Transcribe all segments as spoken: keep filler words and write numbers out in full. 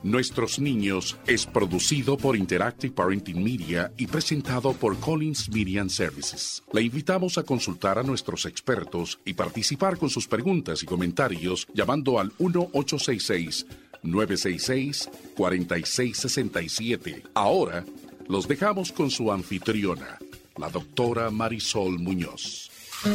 Nuestros Niños es producido por Interactive Parenting Media y presentado por Collins Media and Services. Le invitamos a consultar a nuestros expertos y participar con sus preguntas y comentarios llamando al uno ocho seis seis, nueve seis seis, cuatro seis seis siete. Ahora los dejamos con su anfitriona, la doctora Marisol Muñoz.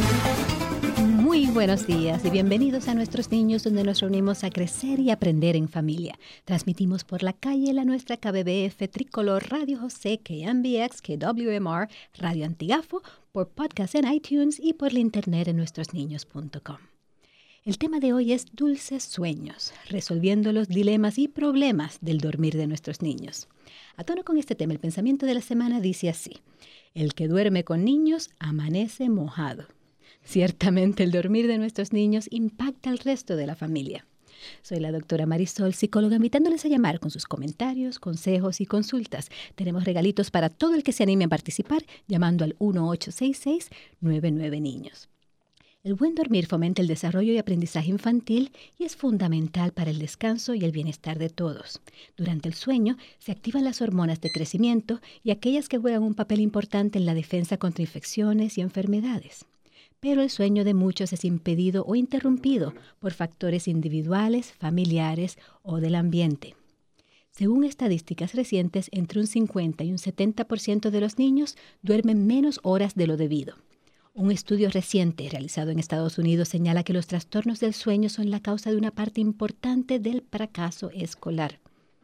Muy buenos días y bienvenidos a Nuestros Niños, donde nos reunimos a crecer y aprender en familia. Transmitimos por la calle la nuestra K B B F, Tricolor, Radio José, K M B X, K W M R, Radio Antigafo, por podcast en iTunes y por la internet en nuestros niños punto com. El tema de hoy es dulces sueños, resolviendo los dilemas y problemas del dormir de nuestros niños. A tono con este tema, el pensamiento de la semana dice así: el que duerme con niños amanece mojado. Ciertamente el dormir de nuestros niños impacta al resto de la familia. Soy la doctora Marisol, psicóloga, invitándoles a llamar con sus comentarios, consejos y consultas. Tenemos regalitos para todo el que se anime a participar llamando al uno ocho seis seis, nueve nueve niños. El buen dormir fomenta el desarrollo y aprendizaje infantil y es fundamental para el descanso y el bienestar de todos. Durante el sueño se activan las hormonas de crecimiento y aquellas que juegan un papel importante en la defensa contra infecciones y enfermedades. Pero el sueño de muchos es impedido o interrumpido por factores individuales, familiares o del ambiente. Según estadísticas recientes, entre un cincuenta y un setenta por ciento de los niños duermen menos horas de lo debido. Un estudio reciente realizado en Estados Unidos señala que los trastornos del sueño son la causa de una parte importante del fracaso escolar.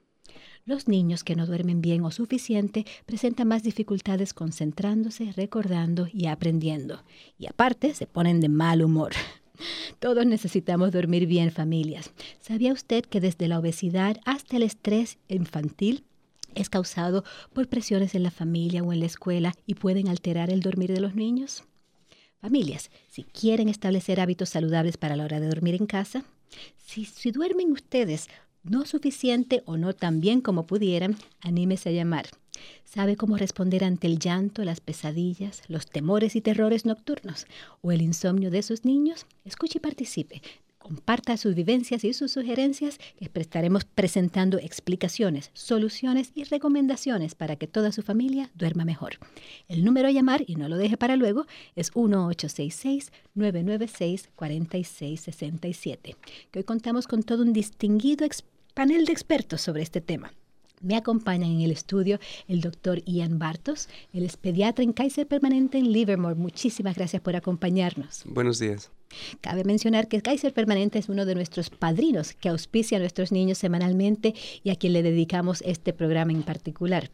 Los niños que no duermen bien o suficiente presentan más dificultades concentrándose, recordando y aprendiendo. Y aparte, se ponen de mal humor. Todos necesitamos dormir bien, familias. ¿Sabía usted que desde la obesidad hasta el estrés infantil es causado por presiones en la familia o en la escuela y pueden alterar el dormir de los niños? Familias, si quieren establecer hábitos saludables para la hora de dormir en casa, si, si duermen ustedes no suficiente o no tan bien como pudieran, anímese a llamar. ¿Sabe cómo responder ante el llanto, las pesadillas, los temores y terrores nocturnos o el insomnio de sus niños? Escuche y participe. Comparta sus vivencias y sus sugerencias, que estaremos presentando explicaciones, soluciones y recomendaciones para que toda su familia duerma mejor. El número a llamar, y no lo deje para luego, es uno ocho seis seis, nueve nueve seis, cuatro seis seis siete. Que hoy contamos con todo un distinguido ex- panel de expertos sobre este tema. Me acompañan en el estudio el doctor Ian Bartos. Él es pediatra en Kaiser Permanente en Livermore. Muchísimas gracias por acompañarnos. Buenos días. Cabe mencionar que Kaiser Permanente es uno de nuestros padrinos que auspicia a nuestros niños semanalmente y a quien le dedicamos este programa en particular.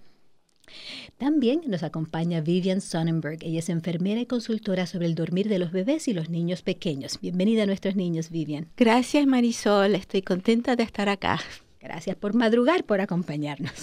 También nos acompaña Vivian Sonnenberg. Ella es enfermera y consultora sobre el dormir de los bebés y los niños pequeños. Bienvenida a nuestros niños, Vivian. Gracias, Marisol. Estoy contenta de estar acá. Gracias por madrugar, por acompañarnos.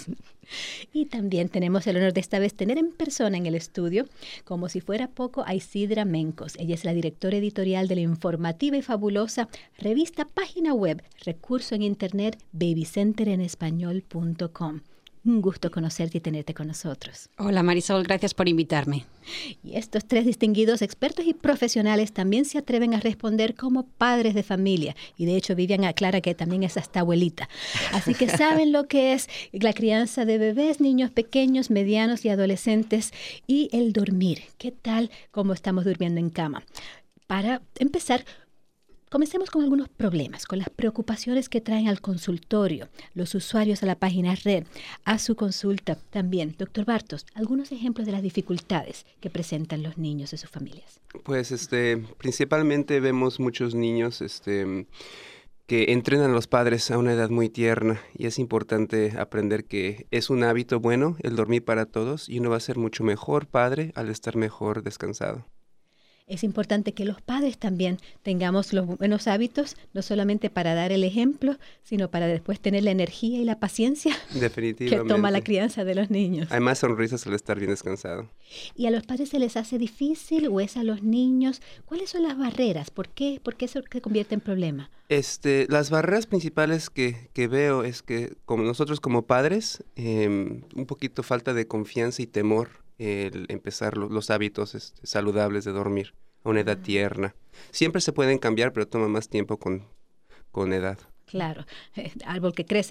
Y también tenemos el honor de esta vez tener en persona en el estudio, como si fuera poco, a Isidra Mencos. Ella es la directora editorial de la informativa y fabulosa revista Página Web, recurso en internet, baby center en español punto com. Un gusto conocerte y tenerte con nosotros. Hola Marisol, gracias por invitarme. Y estos tres distinguidos expertos y profesionales también se atreven a responder como padres de familia. Y de hecho Vivian aclara que también es hasta abuelita. Así que saben lo que es la crianza de bebés, niños pequeños, medianos y adolescentes. Y el dormir. ¿Qué tal cómo estamos durmiendo en cama? Para empezar, comencemos con algunos problemas, con las preocupaciones que traen al consultorio, los usuarios a la página red, a su consulta también. Doctor Bartos, algunos ejemplos de las dificultades que presentan los niños de sus familias. Pues este, principalmente vemos muchos niños este, que entrenan a los padres a una edad muy tierna y es importante aprender que es un hábito bueno el dormir para todos y uno va a ser mucho mejor padre al estar mejor descansado. Es importante que los padres también tengamos los buenos hábitos, no solamente para dar el ejemplo, sino para después tener la energía y la paciencia que toma la crianza de los niños. Hay más sonrisas al estar bien descansado. ¿Y a los padres se les hace difícil o es a los niños? ¿Cuáles son las barreras? ¿Por qué, ¿Por qué eso se convierte en problema? Este, las barreras principales que, que veo es que como nosotros como padres, eh, un poquito falta de confianza y temor el empezar lo, los hábitos este, saludables de dormir a una edad uh-huh. tierna. Siempre se pueden cambiar, pero toma más tiempo con, con edad. Claro, árbol que crece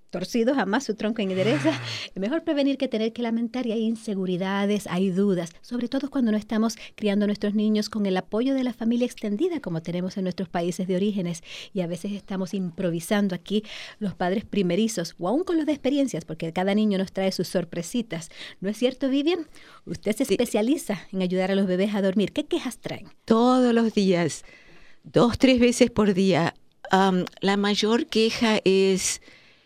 torcido, jamás su tronco endereza. Es mejor prevenir que tener que lamentar, y hay inseguridades, hay dudas, sobre todo cuando no estamos criando a nuestros niños con el apoyo de la familia extendida como tenemos en nuestros países de orígenes, y a veces estamos improvisando aquí los padres primerizos, o aún con los de experiencias, porque cada niño nos trae sus sorpresitas. ¿No es cierto, Vivian? Usted se especializa en ayudar a los bebés a dormir. ¿Qué quejas traen? Todos los días, dos, tres veces por día. Um, la mayor queja es...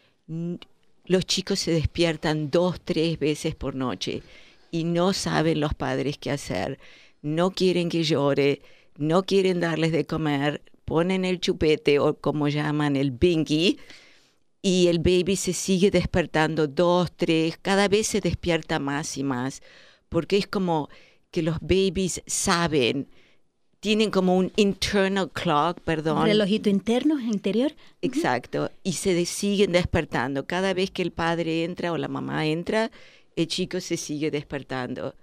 los chicos se despiertan dos, tres veces por noche y no saben los padres qué hacer. No quieren que llore, no quieren darles de comer, ponen el chupete o como llaman el binky y el baby se sigue despertando dos, tres, cada vez se despierta más y más porque es como que los babies saben. Tienen como un internal clock, perdón. Un relojito interno, interior. Exacto. Y se de- siguen despertando. Cada vez que el padre entra o la mamá entra, el chico se sigue despertando.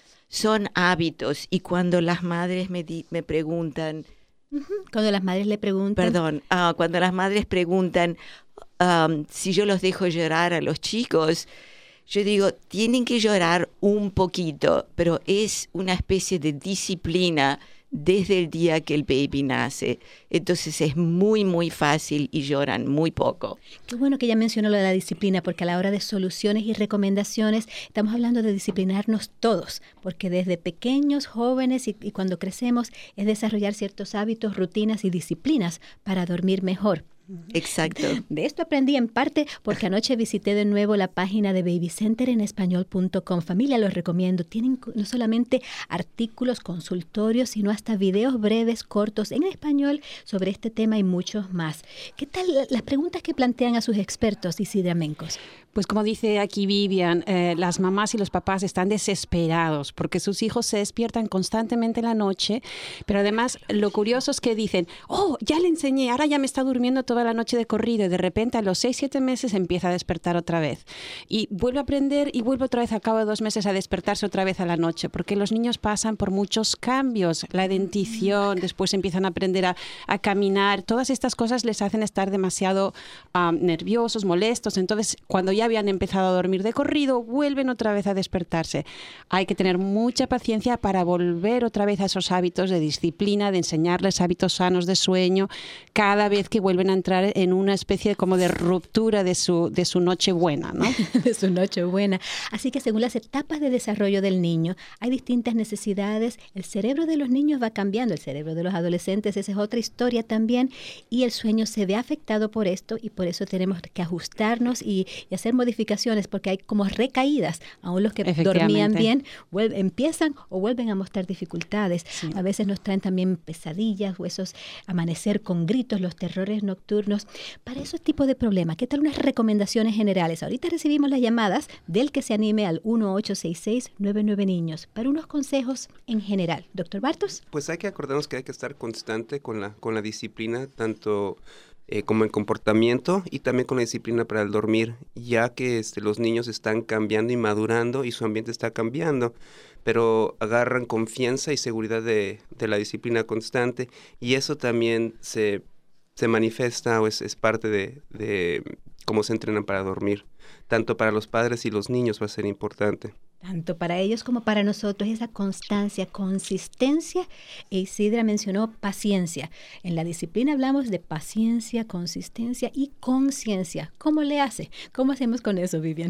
Son hábitos. Y cuando las madres me, di- me preguntan... Uh-huh. Cuando las madres le preguntan... Perdón. Uh, cuando las madres preguntan um, si yo los dejo llorar a los chicos... Yo digo, tienen que llorar un poquito, pero es una especie de disciplina desde el día que el baby nace. Entonces es muy, muy fácil y lloran muy poco. Qué bueno que ya mencionó lo de la disciplina, porque a la hora de soluciones y recomendaciones estamos hablando de disciplinarnos todos, porque desde pequeños, jóvenes y, y cuando crecemos es desarrollar ciertos hábitos, rutinas y disciplinas para dormir mejor. Exacto. De esto aprendí en parte porque anoche visité de nuevo la página de baby center en español punto com. Familia, los recomiendo. Tienen no solamente artículos, consultorios, sino hasta videos breves, cortos en español sobre este tema y muchos más. ¿Qué tal las preguntas que plantean a sus expertos, Isidra Mencos? Pues como dice aquí Vivian, eh, las mamás y los papás están desesperados porque sus hijos se despiertan constantemente en la noche, pero además lo curioso es que dicen, oh, ya le enseñé, ahora ya me está durmiendo toda la noche de corrido, y de repente a los seis, siete meses empieza a despertar otra vez. Y vuelve a aprender y vuelve otra vez a cabo de dos meses a despertarse otra vez a la noche, porque los niños pasan por muchos cambios, la dentición, después empiezan a aprender a, a caminar, todas estas cosas les hacen estar demasiado um, nerviosos, molestos, entonces cuando ya habían empezado a dormir de corrido, vuelven otra vez a despertarse. Hay que tener mucha paciencia para volver otra vez a esos hábitos de disciplina, de enseñarles hábitos sanos de sueño, cada vez que vuelven a entrar en una especie como de ruptura de su, de su noche buena, ¿no? De su noche buena. Así que según las etapas de desarrollo del niño, hay distintas necesidades. El cerebro de los niños va cambiando, el cerebro de los adolescentes, esa es otra historia también, y el sueño se ve afectado por esto, y por eso tenemos que ajustarnos y, y hacer modificaciones, porque hay como recaídas. Aún los que dormían bien vuelven, empiezan o vuelven a mostrar dificultades. Sí. A veces nos traen también pesadillas o esos amanecer con gritos, los terrores nocturnos. Para esos tipos de problemas, ¿qué tal unas recomendaciones generales? Ahorita recibimos las llamadas del que se anime al uno ocho seis seis nueve nueve niños para unos consejos en general. Doctor Bartos. Pues hay que acordarnos que hay que estar constante con la, con la disciplina, tanto Eh, como en comportamiento y también con la disciplina para el dormir, ya que este, los niños están cambiando y madurando y su ambiente está cambiando, pero agarran confianza y seguridad de, de la disciplina constante, y eso también se, se manifiesta o es, es parte de, de cómo se entrenan para dormir. Tanto para los padres y los niños va a ser importante. Tanto para ellos como para nosotros, esa constancia, consistencia. E Isidra mencionó paciencia. En la disciplina hablamos de paciencia, consistencia y conciencia. ¿Cómo le hace? ¿Cómo hacemos con eso, Vivian?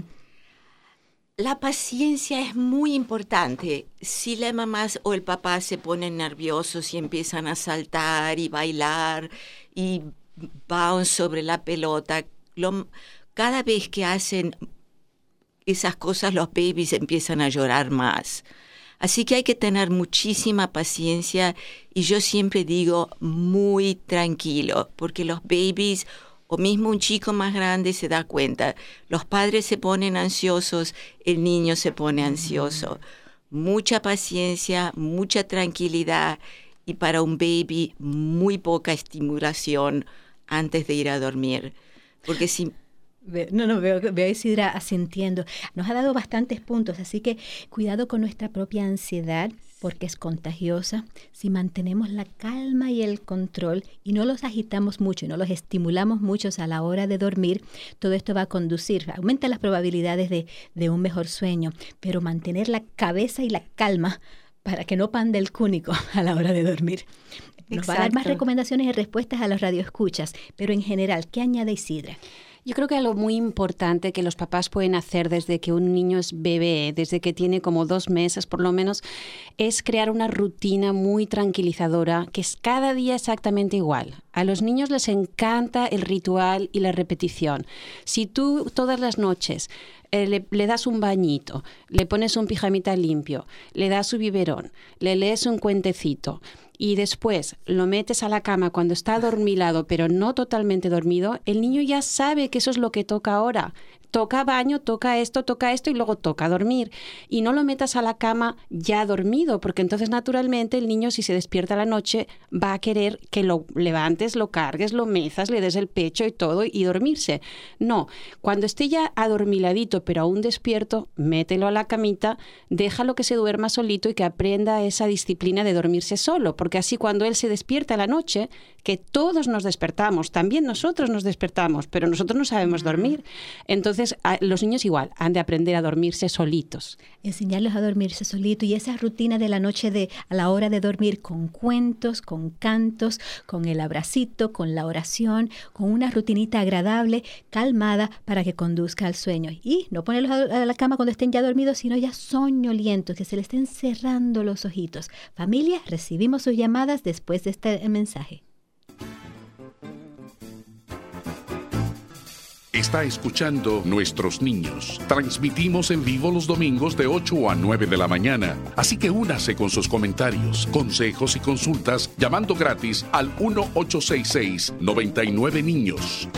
La paciencia es muy importante. Si las mamás o el papá se ponen nerviosos y empiezan a saltar y bailar y bounce sobre la pelota, lo, cada vez que hacen esas cosas, los babies empiezan a llorar más. Así que hay que tener muchísima paciencia, y yo siempre digo muy tranquilo, porque los babies o mismo un chico más grande se da cuenta. Los padres se ponen ansiosos, el niño se pone ansioso. Mucha paciencia, mucha tranquilidad, y para un baby muy poca estimulación antes de ir a dormir. Porque si... No, no, veo, veo a Isidra asintiendo. Nos ha dado bastantes puntos, así que cuidado con nuestra propia ansiedad, porque es contagiosa, si mantenemos la calma y el control y no los agitamos mucho y no los estimulamos mucho a la hora de dormir, todo esto va a conducir, aumenta las probabilidades de, de un mejor sueño, pero mantener la cabeza y la calma para que no pande el cúnico a la hora de dormir. Nos Exacto. va a dar más recomendaciones y respuestas a los radioescuchas, pero en general, ¿qué añade Isidra? Yo creo que algo muy importante que los papás pueden hacer desde que un niño es bebé, desde que tiene como dos meses por lo menos, es crear una rutina muy tranquilizadora que es cada día exactamente igual. A los niños les encanta el ritual y la repetición. Si tú todas las noches eh, le, le das un bañito, le pones un pijamita limpio, le das su biberón, le lees un cuentecito, y después lo metes a la cama cuando está adormilado, pero no totalmente dormido, el niño ya sabe que eso es lo que toca ahora. Toca baño, toca esto, toca esto y luego toca dormir. Y no lo metas a la cama ya dormido, porque entonces naturalmente el niño, si se despierta a la noche, va a querer que lo levantes, lo cargues, lo mezas, le des el pecho y todo y dormirse. No, cuando esté ya adormiladito pero aún despierto, mételo a la camita, déjalo que se duerma solito y que aprenda esa disciplina de dormirse solo, porque así cuando él se despierta a la noche, que todos nos despertamos, también nosotros nos despertamos, pero nosotros no sabemos dormir. Entonces, a los niños igual, han de aprender a dormirse solitos. Enseñarlos a dormirse solitos y esa rutina de la noche de, a la hora de dormir con cuentos, con cantos, con el abracito, con la oración, con una rutinita agradable, calmada para que conduzca al sueño. Y no ponerlos a la cama cuando estén ya dormidos, sino ya soñolientos, que se les estén cerrando los ojitos. Familia, recibimos sus llamadas después de este mensaje. Está escuchando Nuestros Niños. Transmitimos en vivo los domingos de ocho a nueve de la mañana. Así que únase con sus comentarios, consejos y consultas llamando gratis al uno ocho seis seis, nueve nueve, niños.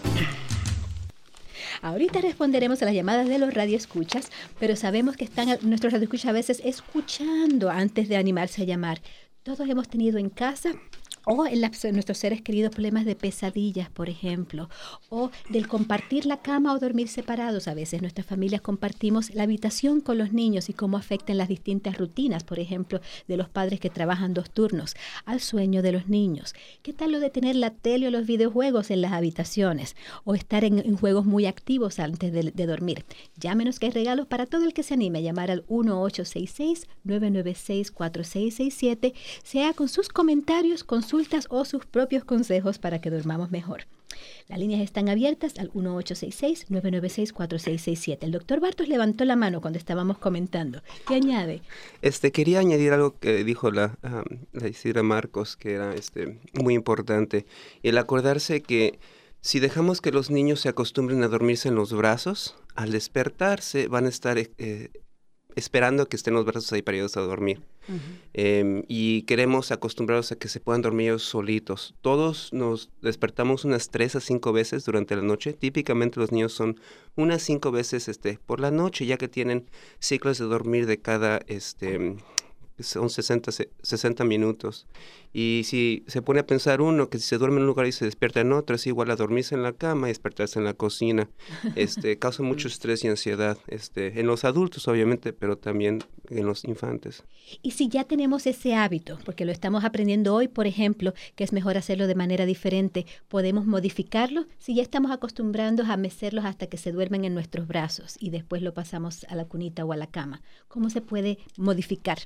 Ahorita responderemos a las llamadas de los radioescuchas, pero sabemos que están nuestros radioescuchas a veces escuchando antes de animarse a llamar. Todos hemos tenido en casa o en, la, en nuestros seres queridos problemas de pesadillas, por ejemplo, o del compartir la cama o dormir separados. A veces nuestras familias compartimos la habitación con los niños y cómo afectan las distintas rutinas, por ejemplo, de los padres que trabajan dos turnos, al sueño de los niños. ¿Qué tal lo de tener la tele o los videojuegos en las habitaciones? O estar en, en juegos muy activos antes de, de dormir. Llámenos que hay regalos para todo el que se anime a llamar al uno ocho seis seis, nueve nueve seis, cuatro seis seis siete, sea con sus comentarios, consultas o sus propios consejos para que durmamos mejor. Las líneas están abiertas al uno ocho seis seis, nueve nueve seis, cuatro seis seis siete. El doctor Bartos levantó la mano cuando estábamos comentando. ¿Qué añade? Este, quería añadir algo que dijo la, um, la Isidra Marcos, que era este, muy importante. El acordarse que si dejamos que los niños se acostumbren a dormirse en los brazos, al despertarse van a estar eh, esperando que estén los brazos ahí para irlos a dormir. Uh-huh. eh, y queremos acostumbrarlos a que se puedan dormir ellos solitos. Todos nos despertamos unas tres a cinco veces durante la noche. Típicamente los niños son unas cinco veces este, por la noche, ya que tienen ciclos de dormir de cada... este son sesenta, sesenta minutos. Y si se pone a pensar uno que si se duerme en un lugar y se despierta en otro, es igual a dormirse en la cama y despertarse en la cocina. Este, causa mucho estrés y ansiedad este, en los adultos, obviamente, pero también en los infantes. Y si ya tenemos ese hábito, porque lo estamos aprendiendo hoy, por ejemplo, que es mejor hacerlo de manera diferente, ¿podemos modificarlo? Si ya estamos acostumbrando a mecerlos hasta que se duermen en nuestros brazos y después lo pasamos a la cunita o a la cama, ¿cómo se puede modificar?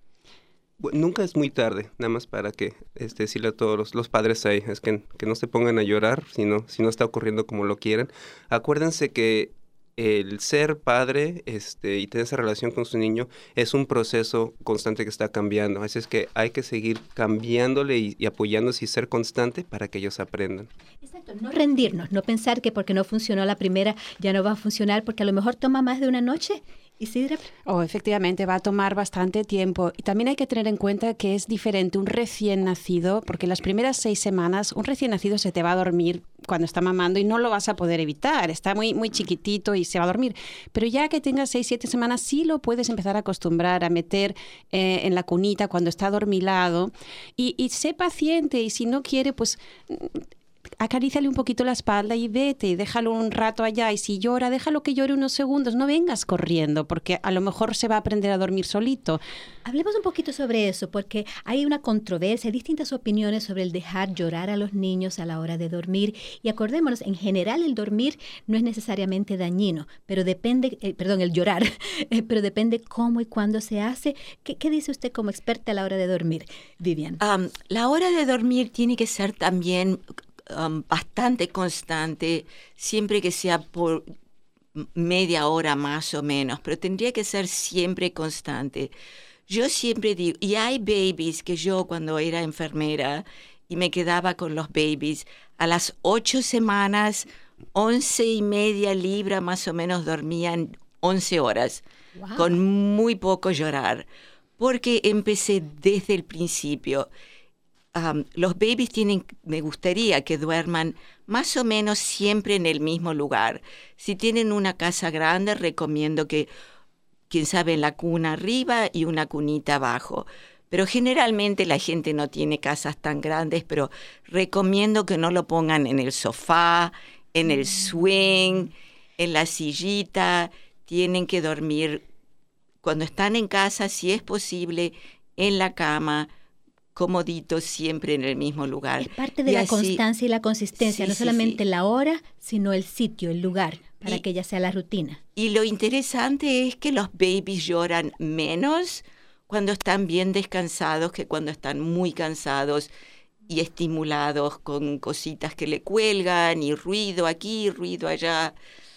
Bueno, nunca es muy tarde, nada más para que este, decirle a todos los, los padres ahí, es que, que no se pongan a llorar si no, si no está ocurriendo como lo quieren. Acuérdense que el ser padre este, y tener esa relación con su niño es un proceso constante que está cambiando. Así es que hay que seguir cambiándole y, y apoyándose y ser constante para que ellos aprendan. Exacto, no rendirnos, no pensar que porque no funcionó la primera ya no va a funcionar, porque a lo mejor toma más de una noche. Isidra. Oh, efectivamente, va a tomar bastante tiempo. Y también hay que tener en cuenta que es diferente un recién nacido, porque las primeras seis semanas un recién nacido se te va a dormir cuando está mamando y no lo vas a poder evitar. Está muy, muy chiquitito y se va a dormir. Pero ya que tengas seis, siete semanas, sí lo puedes empezar a acostumbrar a meter eh, en la cunita cuando está adormilado. Y, y sé paciente y si no quiere, pues... acaríciale un poquito la espalda y vete, déjalo un rato allá. Y si llora, déjalo que llore unos segundos. No vengas corriendo, porque a lo mejor se va a aprender a dormir solito. Hablemos un poquito sobre eso, porque hay una controversia, distintas opiniones sobre el dejar llorar a los niños a la hora de dormir. Y acordémonos, en general el dormir no es necesariamente dañino, pero depende, eh, perdón, el llorar, eh, pero depende cómo y cuándo se hace. ¿Qué, qué dice usted como experta a la hora de dormir, Vivian? Um, la hora de dormir tiene que ser también um, bastante constante, siempre que sea por media hora más o menos, pero tendría que ser siempre constante. Yo siempre digo, y hay babies que yo cuando era enfermera y me quedaba con los babies, a las ocho semanas, once y media libras más o menos dormían once horas, wow, con muy poco llorar, porque empecé desde el principio. Um, los babies tienen, me gustaría que duerman más o menos siempre en el mismo lugar. Si tienen una casa grande, recomiendo que, quién sabe, la cuna arriba y una cunita abajo. Pero generalmente la gente no tiene casas tan grandes, pero recomiendo que no lo pongan en el sofá, en el swing, en la sillita. Tienen que dormir cuando están en casa, si es posible, en la cama, comodito, siempre en el mismo lugar. Es parte de y la así, constancia y la consistencia, sí, no solamente sí, sí. la hora, sino el sitio, el lugar, para y, que ya sea la rutina. Y lo interesante es que los babies lloran menos cuando están bien descansados que cuando están muy cansados y estimulados con cositas que le cuelgan y ruido aquí, ruido allá.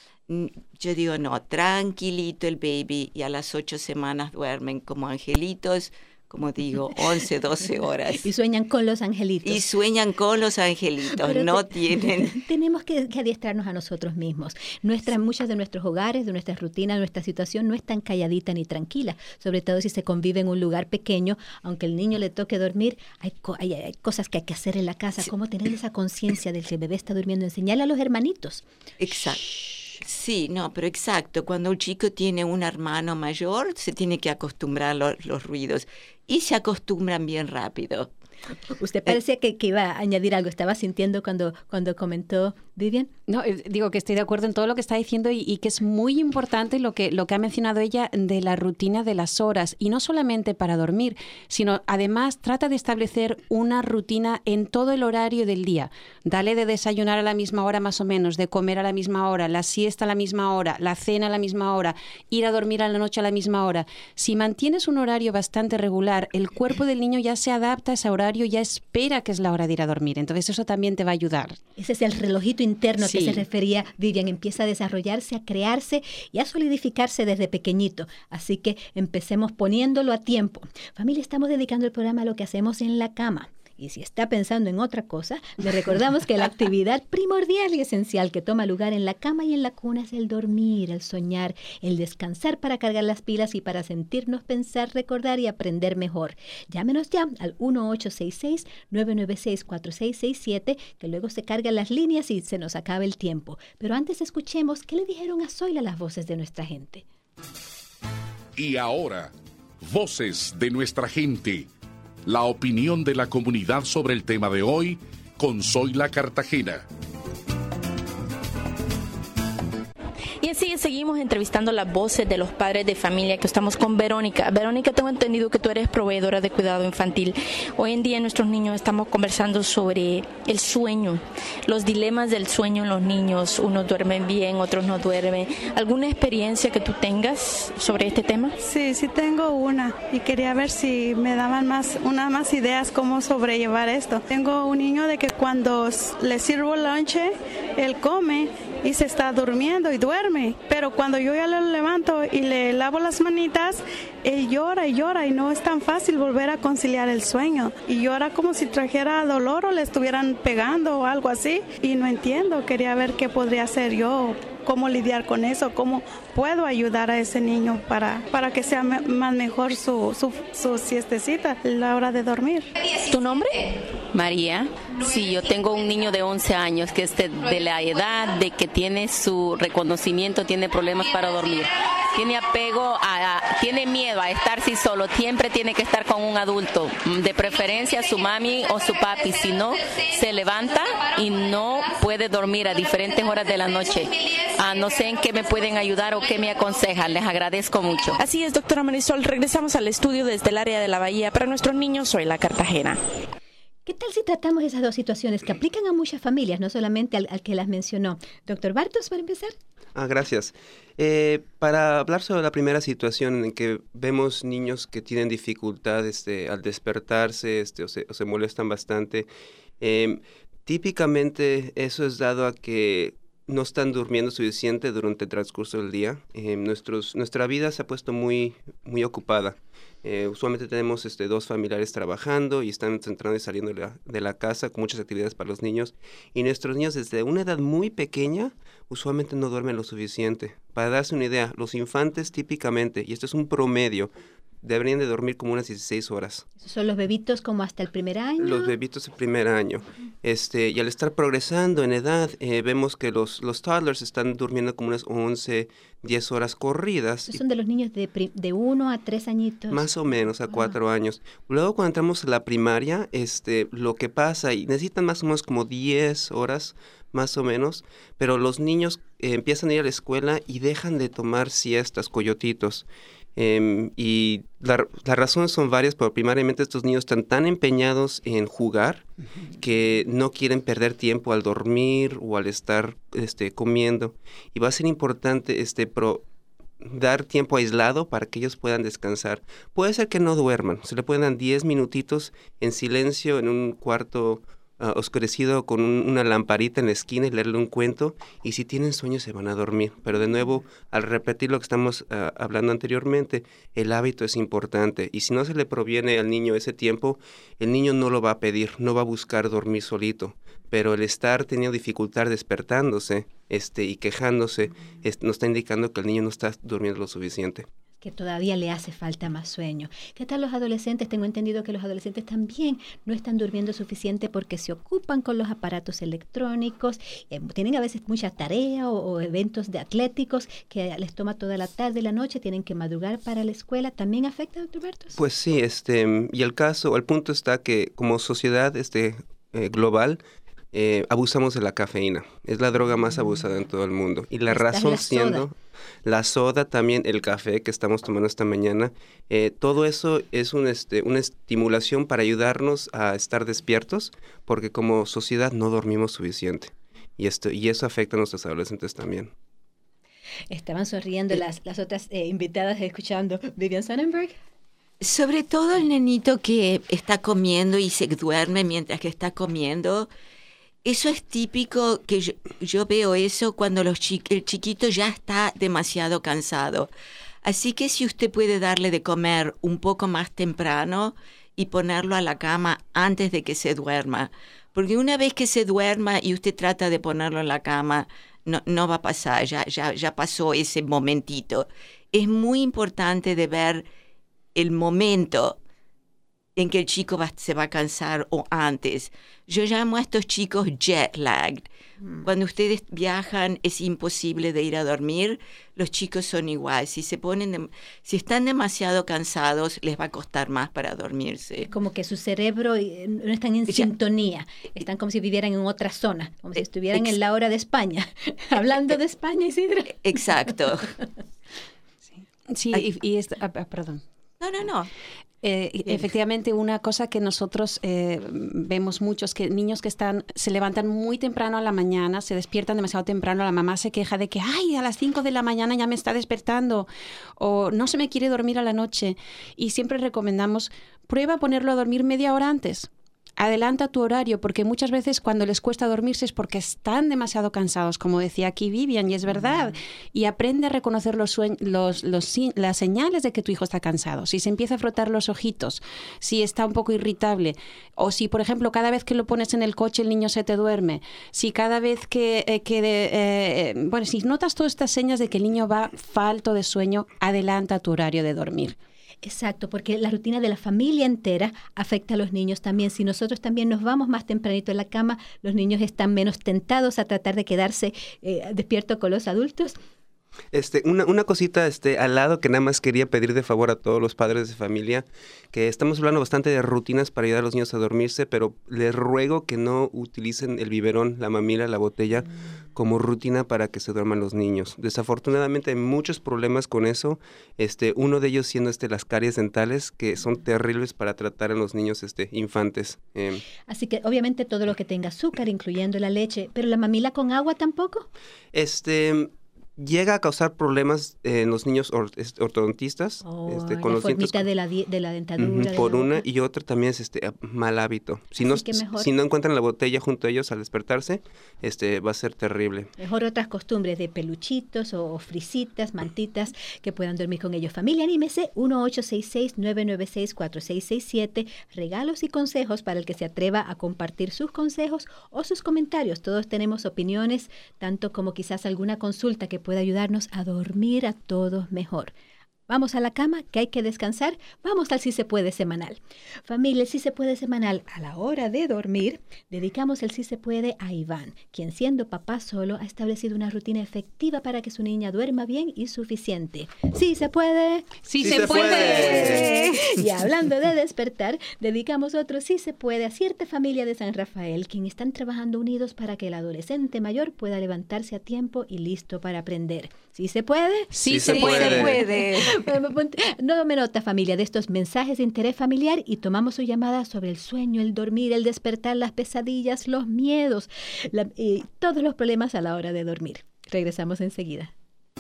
Yo digo, no, tranquilito el baby, y a las ocho semanas duermen como angelitos, como digo, once, doce horas. Y sueñan con los angelitos. Y sueñan con los angelitos, pero no te, tienen... Tenemos que, que adiestrarnos a nosotros mismos. Nuestras, muchas de nuestros hogares, de nuestras rutinas, nuestra situación no es tan calladita ni tranquila, sobre todo si se convive en un lugar pequeño, aunque el niño le toque dormir, hay, hay, hay cosas que hay que hacer en la casa, sí. Cómo tener esa conciencia del que el bebé está durmiendo, enseñarle a los hermanitos. Exacto. Sí, no, pero exacto. Cuando un chico tiene un hermano mayor, se tiene que acostumbrar a los, los ruidos. Y se acostumbran bien rápido. Usted parecía que, que iba a añadir algo. ¿Estaba sintiendo cuando, cuando comentó Vivian? No, digo que estoy de acuerdo en todo lo que está diciendo y, y que es muy importante lo que, lo que ha mencionado ella de la rutina de las horas. Y no solamente para dormir, sino además trata de establecer una rutina en todo el horario del día. Dale de desayunar a la misma hora más o menos, de comer a la misma hora, la siesta a la misma hora, la cena a la misma hora, ir a dormir a la noche a la misma hora. Si mantienes un horario bastante regular, el cuerpo del niño ya se adapta a ese horario, ya espera que es la hora de ir a dormir. Entonces eso también te va a ayudar. Ese es el relojito interno sí. a que se refería Vivian. Empieza a desarrollarse, a crearse y a solidificarse desde pequeñito. Así que empecemos poniéndolo a tiempo. Familia, estamos dedicando el programa a lo que hacemos en la cama. Y si está pensando en otra cosa, le recordamos que la actividad primordial y esencial que toma lugar en la cama y en la cuna es el dormir, el soñar, el descansar para cargar las pilas y para sentirnos, pensar, recordar y aprender mejor. Llámenos ya al uno ocho seis seis, nueve nueve seis, cuatro seis seis siete, que luego se cargan las líneas y se nos acaba el tiempo. Pero antes escuchemos qué le dijeron a Zoila las voces de nuestra gente. Y ahora, voces de nuestra gente. La opinión de la comunidad sobre el tema de hoy con Zoila Cartagena. Y así seguimos entrevistando las voces de los padres de familia, que estamos con Verónica. Verónica, tengo entendido que tú eres proveedora de cuidado infantil. Hoy en día nuestros niños estamos conversando sobre el sueño, los dilemas del sueño en los niños. Unos duermen bien, otros no duermen. ¿Alguna experiencia que tú tengas sobre este tema? Sí, sí tengo una y quería ver si me daban más, unas más ideas cómo sobrellevar esto. Tengo un niño de que cuando le sirvo lonche, él come y se está durmiendo y duerme, pero cuando yo ya lo levanto y le lavo las manitas, él llora y llora y no es tan fácil volver a conciliar el sueño y llora como si trajera dolor o le estuvieran pegando o algo así y no entiendo. Quería ver qué podría hacer yo, cómo lidiar con eso, cómo puedo ayudar a ese niño para, para que sea más mejor su, su, su siestecita, la hora de dormir. ¿Tu nombre? María. Sí, yo tengo un niño de once años que es de, de la edad de que tiene su reconocimiento, tiene problemas para dormir. Tiene apego, a, a, tiene miedo a estar sí solo, siempre tiene que estar con un adulto, de preferencia su mami o su papi, si no se levanta y no puede dormir a diferentes horas de la noche. Ah, no sé en qué me pueden ayudar o qué me aconsejan, les agradezco mucho. Así es, doctora Marisol, regresamos al estudio desde el área de la Bahía para nuestros niños. Soy la Cartagena. ¿Qué tal si tratamos esas dos situaciones que aplican a muchas familias, no solamente al, al que las mencionó? Doctor Bartos, para empezar. Ah, gracias. Eh, para hablar sobre la primera situación en que vemos niños que tienen dificultad este, al despertarse este, o, se, o se molestan bastante, eh, típicamente eso es dado a que no están durmiendo suficiente durante el transcurso del día. Eh, nuestros, nuestra vida se ha puesto muy, muy ocupada. Eh, usualmente tenemos este, dos familiares trabajando y están entrando y saliendo de la, de la casa con muchas actividades para los niños. Y nuestros niños desde una edad muy pequeña usualmente no duermen lo suficiente. Para darse una idea, los infantes típicamente, y esto es un promedio, deberían de dormir como unas dieciséis horas. ¿Esos son los bebitos como hasta el primer año? Los bebitos el primer año. Este, y al estar progresando en edad, eh, vemos que los, los toddlers están durmiendo como unas once, diez horas corridas. ¿Esos son de los niños de, de uno a tres añitos? Más o menos, a cuatro ah. años. Luego cuando entramos a la primaria, este, lo que pasa, y necesitan más o menos como diez horas, más o menos, pero los niños eh, empiezan a ir a la escuela y dejan de tomar siestas, coyotitos. Um, y la, las razones son varias, pero primariamente estos niños están tan empeñados en jugar uh-huh. que no quieren perder tiempo al dormir o al estar este, comiendo. Y va a ser importante este, pro, dar tiempo aislado para que ellos puedan descansar. Puede ser que no duerman, se le pueden dar diez minutitos en silencio en un cuarto Uh, oscurecido con un, una lamparita en la esquina y leerle un cuento, y si tienen sueño se van a dormir. Pero de nuevo, al repetir lo que estamos uh, hablando anteriormente, el hábito es importante, y si no se le proviene al niño ese tiempo, el niño no lo va a pedir, no va a buscar dormir solito, pero el estar teniendo dificultad despertándose este, y quejándose es, nos está indicando que el niño no está durmiendo lo suficiente. Que todavía le hace falta más sueño. ¿Qué tal los adolescentes? Tengo entendido que los adolescentes también no están durmiendo suficiente porque se ocupan con los aparatos electrónicos, eh, tienen a veces mucha tarea o, o eventos de atléticos que les toma toda la tarde y la noche, tienen que madrugar para la escuela. ¿También afecta, doctor Bartos? Pues sí, este, y el caso, el punto está que como sociedad este, eh, global, Eh, abusamos de la cafeína. Es la droga más abusada en todo el mundo. Y la razón siendo la soda, también el café que estamos tomando esta mañana, eh, todo eso es un, este, una estimulación para ayudarnos a estar despiertos, porque como sociedad no dormimos suficiente. Y, esto, y eso afecta a nuestros adolescentes también. Estaban sonriendo las, las otras eh, invitadas escuchando. Vivian Sonnenberg. Sobre todo el nenito que está comiendo y se duerme mientras que está comiendo. Eso es típico, que yo, yo veo eso cuando los chi- el chiquito ya está demasiado cansado. Así que si usted puede darle de comer un poco más temprano y ponerlo a la cama antes de que se duerma. Porque una vez que se duerma y usted trata de ponerlo en la cama, no, no va a pasar, ya, ya, ya pasó ese momentito. Es muy importante de ver el momento en que el chico va, se va a cansar o antes. Yo llamo a estos chicos jet lagged. Mm. Cuando ustedes viajan es imposible de ir a dormir. Los chicos son igual. Si se ponen, de, si están demasiado cansados, les va a costar más para dormirse. Es como que su cerebro no están en ya. sintonía. Están como si vivieran en otra zona, como si estuvieran Ex- en la hora de España. Hablando de España, Isidro. Exacto. sí, sí y, y esto, ah, perdón. No, no, no. Eh, efectivamente, una cosa que nosotros eh, vemos mucho es que niños que están se levantan muy temprano a la mañana, se despiertan demasiado temprano, la mamá se queja de que ¡ay, a las cinco de la mañana ya me está despertando! O no se me quiere dormir a la noche. Y siempre recomendamos, prueba a ponerlo a dormir media hora antes. Adelanta tu horario, porque muchas veces cuando les cuesta dormirse es porque están demasiado cansados, como decía aquí Vivian, y es verdad. Y aprende a reconocer los sueñ- los, los, las señales de que tu hijo está cansado. Si se empieza a frotar los ojitos, si está un poco irritable, o si, por ejemplo, cada vez que lo pones en el coche el niño se te duerme, si cada vez que... Eh, que de, eh, bueno, si notas todas estas señas de que el niño va falto de sueño, adelanta tu horario de dormir. Exacto, porque la rutina de la familia entera afecta a los niños también. Si nosotros también nos vamos más tempranito en la cama, los niños están menos tentados a tratar de quedarse eh, despiertos con los adultos. Este, una, una cosita este, al lado que nada más quería pedir de favor a todos los padres de familia, que estamos hablando bastante de rutinas para ayudar a los niños a dormirse, pero les ruego que no utilicen el biberón, la mamila, la botella mm. como rutina para que se duerman los niños. Desafortunadamente hay muchos problemas con eso, este, uno de ellos siendo este, las caries dentales, que son terribles para tratar a los niños este, infantes. Eh. Así que obviamente todo lo que tenga azúcar, incluyendo la leche, pero la mamila con agua tampoco. Este... Llega a causar problemas en los niños or, ortodontistas. Oh, este, con la los formita dientes, de la, de la dentadura. Uh-huh, de por la una, boca. y otra también es este mal hábito. Si no, mejor, si no encuentran la botella junto a ellos al despertarse, este va a ser terrible. Mejor otras costumbres de peluchitos o frisitas, mantitas, que puedan dormir con ellos. Familia, anímese, uno ocho seis seis, nueve nueve seis, cuatro seis seis siete. Regalos y consejos para el que se atreva a compartir sus consejos o sus comentarios. Todos tenemos opiniones, tanto como quizás alguna consulta que pueda ayudarnos a dormir a todos mejor. Vamos a la cama, que hay que descansar. Vamos al Si Se Puede semanal. Familia, el Si Se Puede semanal, a la hora de dormir, dedicamos el Si Se Puede a Iván, quien siendo papá solo ha establecido una rutina efectiva para que su niña duerma bien y suficiente. ¡Sí se puede! ¡Sí, ¡Sí se, se puede! puede! Y hablando de despertar, dedicamos otro Sí Se Puede a cierta familia de San Rafael, quien están trabajando unidos para que el adolescente mayor pueda levantarse a tiempo y listo para aprender. ¿Sí se puede? ¡Sí, Sí se, se puede! puede. puede. No tome nota, familia, de estos mensajes de interés familiar y tomamos su llamada sobre el sueño, el dormir, el despertar, las pesadillas, los miedos la, y todos los problemas a la hora de dormir. Regresamos enseguida.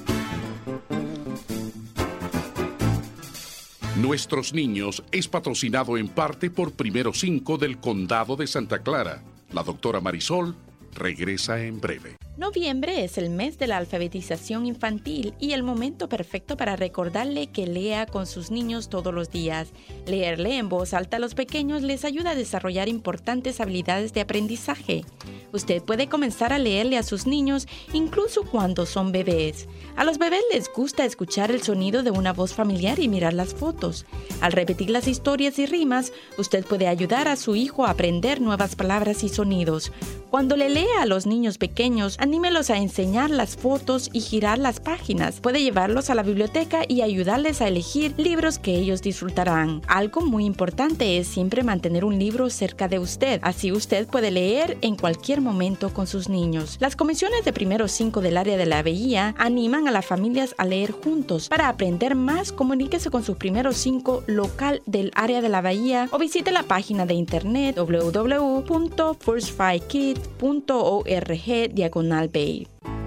Nuestros Niños es patrocinado en parte por Primero Cinco del Condado de Santa Clara. La doctora Marisol regresa en breve. Noviembre es el mes de la alfabetización infantil y el momento perfecto para recordarle que lea con sus niños todos los días. Leerle en voz alta a los pequeños les ayuda a desarrollar importantes habilidades de aprendizaje. Usted puede comenzar a leerle a sus niños incluso cuando son bebés. A los bebés les gusta escuchar el sonido de una voz familiar y mirar las fotos. Al repetir las historias y rimas, usted puede ayudar a su hijo a aprender nuevas palabras y sonidos. Cuando le lea a los niños pequeños, anímelos a enseñar las fotos y girar las páginas. Puede llevarlos a la biblioteca y ayudarles a elegir libros que ellos disfrutarán. Algo muy importante es siempre mantener un libro cerca de usted. Así usted puede leer en cualquier momento con sus niños. Las comisiones de Primero Cinco del área de la Bahía animan a las familias a leer juntos. Para aprender más, comuníquese con su Primero Cinco local del área de la Bahía o visite la página de internet doble u doble u doble u punto first five kids punto org diagonal bay.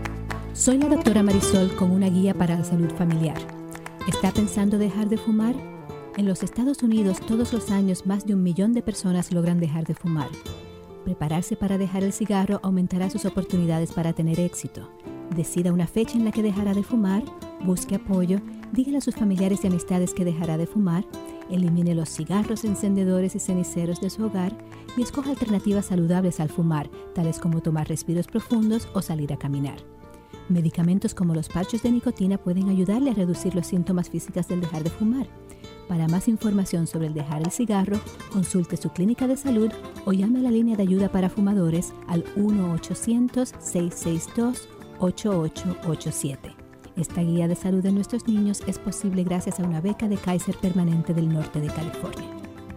Soy la doctora Marisol con una guía para la salud familiar. ¿Está pensando dejar de fumar? En los Estados Unidos, todos los años, más de un millón de personas logran dejar de fumar. Prepararse para dejar el cigarro aumentará sus oportunidades para tener éxito. Decida una fecha en la que dejará de fumar, busque apoyo, dígale a sus familiares y amistades que dejará de fumar, elimine los cigarros, encendedores y ceniceros de su hogar y escoja alternativas saludables al fumar, tales como tomar respiros profundos o salir a caminar. Medicamentos como los parches de nicotina pueden ayudarle a reducir los síntomas físicos del dejar de fumar. Para más información sobre el dejar el cigarro, consulte su clínica de salud o llame a la línea de ayuda para fumadores al uno ochocientos, seiscientos sesenta y dos, ochenta y ocho ochenta y siete. Esta guía de salud de nuestros niños es posible gracias a una beca de Kaiser permanente del norte de California.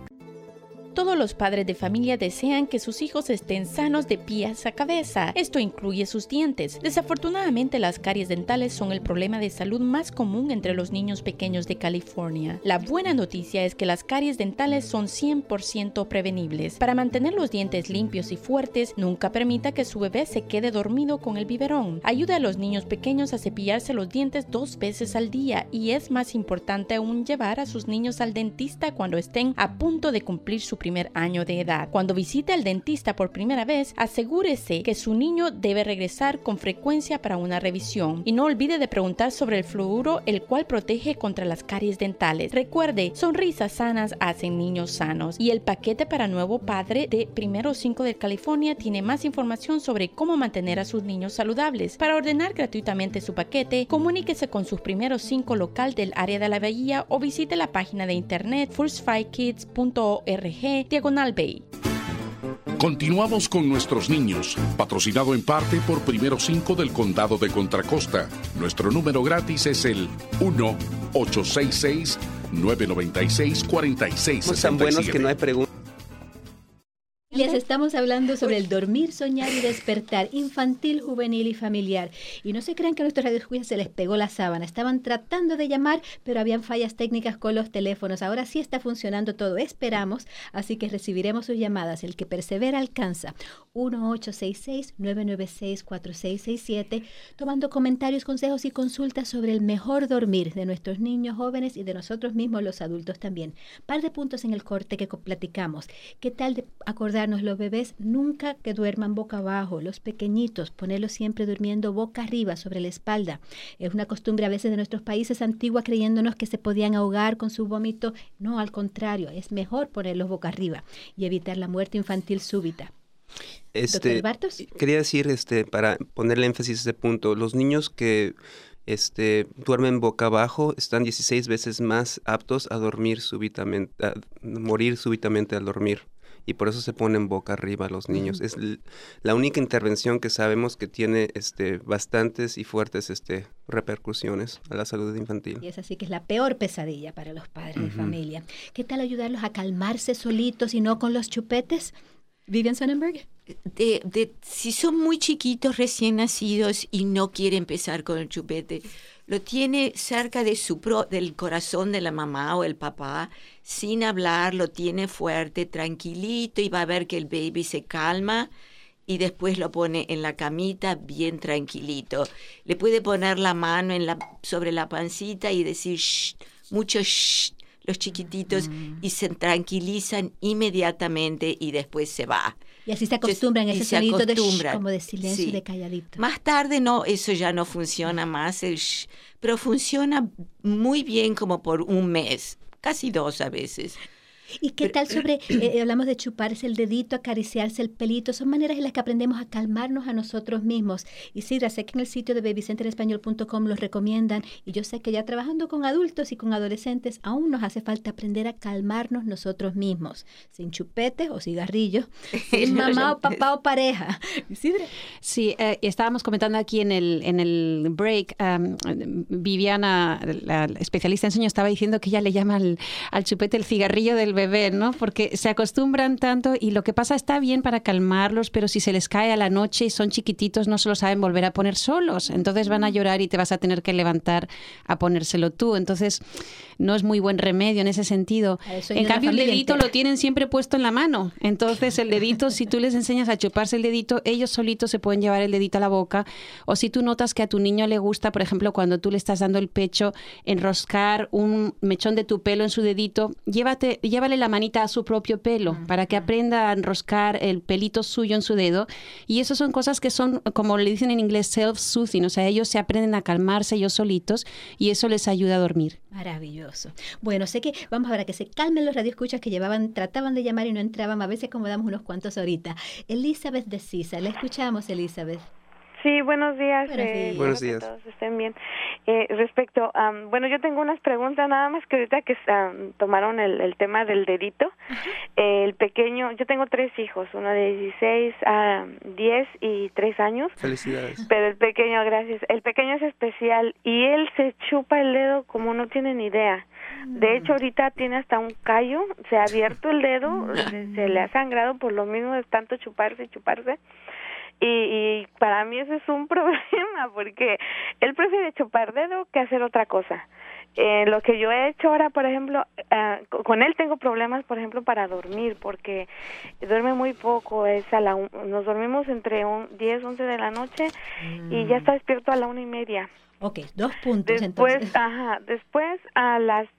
Todos los padres de familia desean que sus hijos estén sanos de pies a cabeza. Esto incluye sus dientes. Desafortunadamente, las caries dentales son el problema de salud más común entre los niños pequeños de California. La buena noticia es que las caries dentales son cien por ciento prevenibles. Para mantener los dientes limpios y fuertes, nunca permita que su bebé se quede dormido con el biberón. Ayude a los niños pequeños a cepillarse los dientes dos veces al día y es más importante aún llevar a sus niños al dentista cuando estén a punto de cumplir su primer primer año de edad. Cuando visite al dentista por primera vez, asegúrese que su niño debe regresar con frecuencia para una revisión. Y no olvide de preguntar sobre el fluoruro, el cual protege contra las caries dentales. Recuerde, sonrisas sanas hacen niños sanos. Y el paquete para nuevo padre de Primero cinco de California tiene más información sobre cómo mantener a sus niños saludables. Para ordenar gratuitamente su paquete, comuníquese con sus Primeros cinco local del área de la Bahía o visite la página de internet first five kids punto org diagonal bay. Continuamos con Nuestros Niños, patrocinado en parte por Primero cinco del Condado de Contra Costa. Nuestro número gratis es el uno ocho seis seis, nueve nueve seis, cuatro seis seis siete. Tan buenos que no hay preguntas. Les estamos hablando sobre el dormir, soñar y despertar infantil, juvenil y familiar. Y no se crean que a nuestros radioescuchas se les pegó la sábana. Estaban tratando de llamar, pero habían fallas técnicas con los teléfonos. Ahora sí está funcionando todo, esperamos. Así que recibiremos sus llamadas. El que persevera alcanza. uno ocho seis seis, nueve nueve seis, cuatro seis seis siete, tomando comentarios, consejos y consultas sobre el mejor dormir de nuestros niños, jóvenes y de nosotros mismos, los adultos también. Par de puntos en el corte que platicamos. ¿Qué tal de acordar los bebés nunca que duerman boca abajo, los pequeñitos, ponerlos siempre durmiendo boca arriba sobre la espalda? Es una costumbre a veces de nuestros países antigua creyéndonos que se podían ahogar con su vómito. No, al contrario, es mejor ponerlos boca arriba y evitar la muerte infantil súbita. Este, ¿Doctor Bartos? Quería decir, este, para ponerle énfasis a este punto, los niños que este, duermen boca abajo están dieciséis veces más aptos a dormir súbitamente, a morir súbitamente al dormir. Y por eso se ponen boca arriba los niños. Uh-huh. Es l- la única intervención que sabemos que tiene este, bastantes y fuertes este, repercusiones a la salud infantil. Y es así que es la peor pesadilla para los padres uh-huh. de familia. ¿Qué tal ayudarlos a calmarse solitos y no con los chupetes? Vivian Sonnenberg. De, de, si son muy chiquitos, recién nacidos y no quiere empezar con el chupete, lo tiene cerca de su pro, del corazón de la mamá o el papá, sin hablar, lo tiene fuerte, tranquilito, y va a ver que el baby se calma y después lo pone en la camita bien tranquilito. Le puede poner la mano en la, sobre la pancita y decir shh, mucho shh, los chiquititos, mm. y se tranquilizan inmediatamente y después se va. Y así se acostumbran a ese sonido de shh, como de silencio, sí. de calladito. Más tarde no, eso ya no funciona más, el shh, pero funciona muy bien como por un mes, casi dos a veces. ¿Y qué tal sobre, eh, hablamos de chuparse el dedito, acariciarse el pelito? Son maneras en las que aprendemos a calmarnos a nosotros mismos. Y sí, sé que en el sitio de baby center español punto com los recomiendan. Y yo sé que ya trabajando con adultos y con adolescentes, aún nos hace falta aprender a calmarnos nosotros mismos. Sin chupetes o cigarrillos, sin mamá o papá o pareja. ¿Isidre? Sí, eh, estábamos comentando aquí en el, en el break, um, Viviana, la especialista en sueño, estaba diciendo que ella le llama al, al chupete el cigarrillo del bebé, ¿no? Porque se acostumbran tanto y lo que pasa está bien para calmarlos, pero si se les cae a la noche y son chiquititos no se lo saben volver a poner solos, entonces van a llorar y te vas a tener que levantar a ponérselo tú, entonces no es muy buen remedio en ese sentido. En cambio el dedito entera lo tienen siempre puesto en la mano, entonces el dedito, si tú les enseñas a chuparse el dedito, ellos solitos se pueden llevar el dedito a la boca, o si tú notas que a tu niño le gusta, por ejemplo, cuando tú le estás dando el pecho, enroscar un mechón de tu pelo en su dedito, llévate, llévale la manita a su propio pelo uh-huh. para que aprenda a enroscar el pelito suyo en su dedo, y eso son cosas que son, como le dicen en inglés, self-soothing, o sea, ellos se aprenden a calmarse ellos solitos y eso les ayuda a dormir. Maravilloso. Bueno, sé que vamos a ver a que se calmen los radioescuchas que llevaban, trataban de llamar y no entraban, a veces acomodamos unos cuantos ahorita. Elizabeth de Sisa, la escuchamos, Elizabeth. Sí, buenos días. Buenos eh, días. Buenos días. Que todos estén bien. Eh, respecto, um, bueno, yo tengo unas preguntas, nada más que ahorita que um, tomaron el, el tema del dedito. Uh-huh. Eh, el pequeño, yo tengo tres hijos, uno de dieciséis a diez y tres años. Felicidades. Pero el pequeño, gracias, el pequeño es especial y él se chupa el dedo como no tienen idea. De hecho, ahorita tiene hasta un callo, se ha abierto el dedo, se, se le ha sangrado por lo mismo de tanto chuparse y chuparse. Y, y para mí eso es un problema porque él prefiere chupar dedo que hacer otra cosa. Eh, lo que yo he hecho ahora, por ejemplo, uh, con él tengo problemas, por ejemplo, para dormir porque duerme muy poco. Es a la un, nos dormimos entre un, diez, once de la noche mm. y ya está despierto a la una y media. Ok, dos puntos después, entonces. Ajá, después a las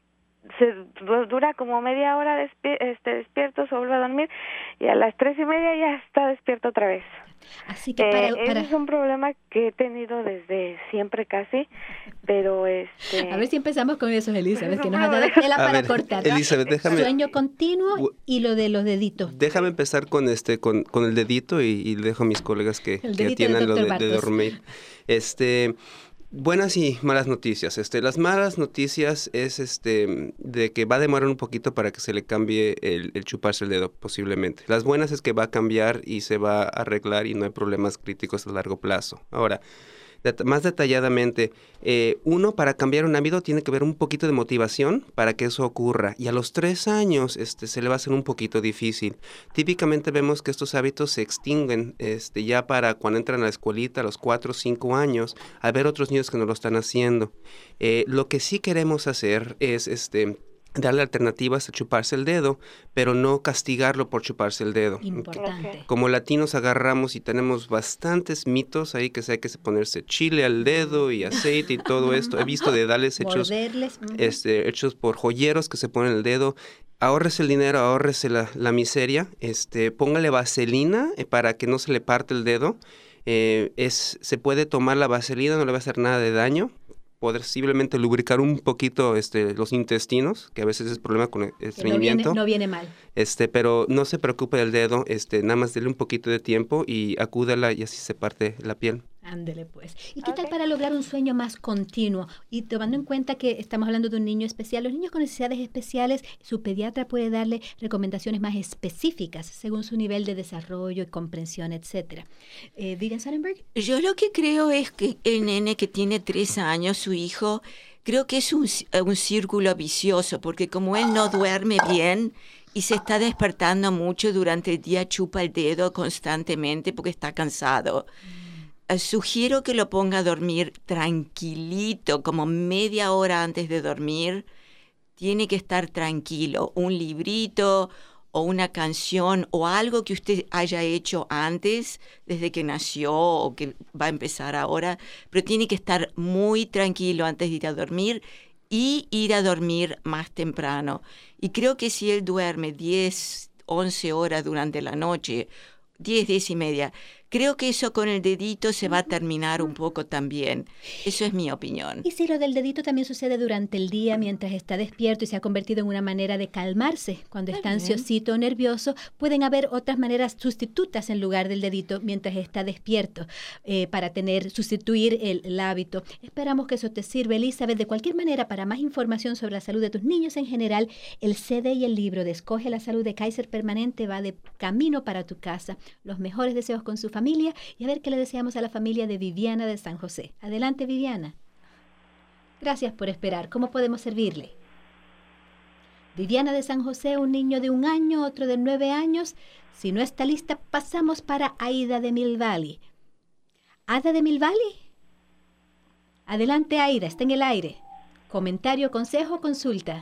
se dura como media hora despi este, despierto, se vuelve a dormir y a las tres y media ya está despierto otra vez. Así que para, eh, para... ese es un problema que he tenido desde siempre casi, pero este... A ver si empezamos con eso, Elizabeth, que nos ha dado tela para ver, cortar. Elizabeth, déjame... Sueño continuo y lo de los deditos. Déjame empezar con este, con, con el dedito y, y dejo a mis colegas que, que atiendan lo de, de dormir. Este... Buenas y malas noticias. Este, las malas noticias es este de que va a demorar un poquito para que se le cambie el, el chuparse el dedo, posiblemente. Las buenas es que va a cambiar y se va a arreglar y no hay problemas críticos a largo plazo. Ahora, det- más detalladamente, eh, uno, para cambiar un hábito tiene que haber un poquito de motivación para que eso ocurra. Y a los tres años este, se le va a hacer un poquito difícil. Típicamente vemos que estos hábitos se extinguen este, ya para cuando entran a la escuelita a los cuatro o cinco años, al ver otros niños que no lo están haciendo. Eh, lo que sí queremos hacer es... este darle alternativas a chuparse el dedo, pero no castigarlo por chuparse el dedo. Importante. Como latinos agarramos y tenemos bastantes mitos ahí que hay que ponerse chile al dedo y aceite y todo esto. He visto dedales hechos, este, hechos por joyeros que se ponen el dedo. Ahórrese el dinero, ahórrese la, la miseria. Este, póngale vaselina eh, para que no se le parte el dedo. Eh, es, se puede tomar la vaselina, no le va a hacer nada de daño. Posiblemente lubricar un poquito este, los intestinos, que a veces es problema con el estreñimiento. No viene, no viene mal. Este, pero no se preocupe del dedo, este, nada más dele un poquito de tiempo y acúdala y así se parte la piel. Ándele pues. ¿Y qué okay. tal para lograr un sueño más continuo? Y tomando en cuenta que estamos hablando de un niño especial, los niños con necesidades especiales, su pediatra puede darle recomendaciones más específicas según su nivel de desarrollo y comprensión, etcétera. Eh, Vivian Sonnenberg. Yo lo que creo es que el nene que tiene tres años, su hijo, creo que es un, un círculo vicioso, porque como él no duerme bien y se está despertando mucho durante el día, chupa el dedo constantemente porque está cansado. Sugiero que lo ponga a dormir tranquilito, como media hora antes de dormir. Tiene que estar tranquilo. Un librito o una canción o algo que usted haya hecho antes, desde que nació o que va a empezar ahora, pero tiene que estar muy tranquilo antes de ir a dormir y ir a dormir más temprano. Y creo que si él duerme diez, once horas durante la noche, diez, diez y media, creo que eso con el dedito se va a terminar un poco también. Eso es mi opinión. Y si lo del dedito también sucede durante el día mientras está despierto y se ha convertido en una manera de calmarse cuando está ansiosito o nervioso, pueden haber otras maneras sustitutas en lugar del dedito mientras está despierto eh, para tener, sustituir el, el hábito. Esperamos que eso te sirva, Elizabeth. De cualquier manera, para más información sobre la salud de tus niños en general, el C D y el libro de Escoge la Salud de Kaiser Permanente va de camino para tu casa. Los mejores deseos con su familia. familia y a ver qué le deseamos a la familia de Viviana de San José. Adelante, Viviana. Gracias por esperar. ¿Cómo podemos servirle? Viviana de San José, un niño de un año, otro de nueve años. Si no está lista, pasamos para Aida de Mill Valley. ¿Ada de Mill Valley? Adelante, Aida, está en el aire. Comentario, consejo, consulta.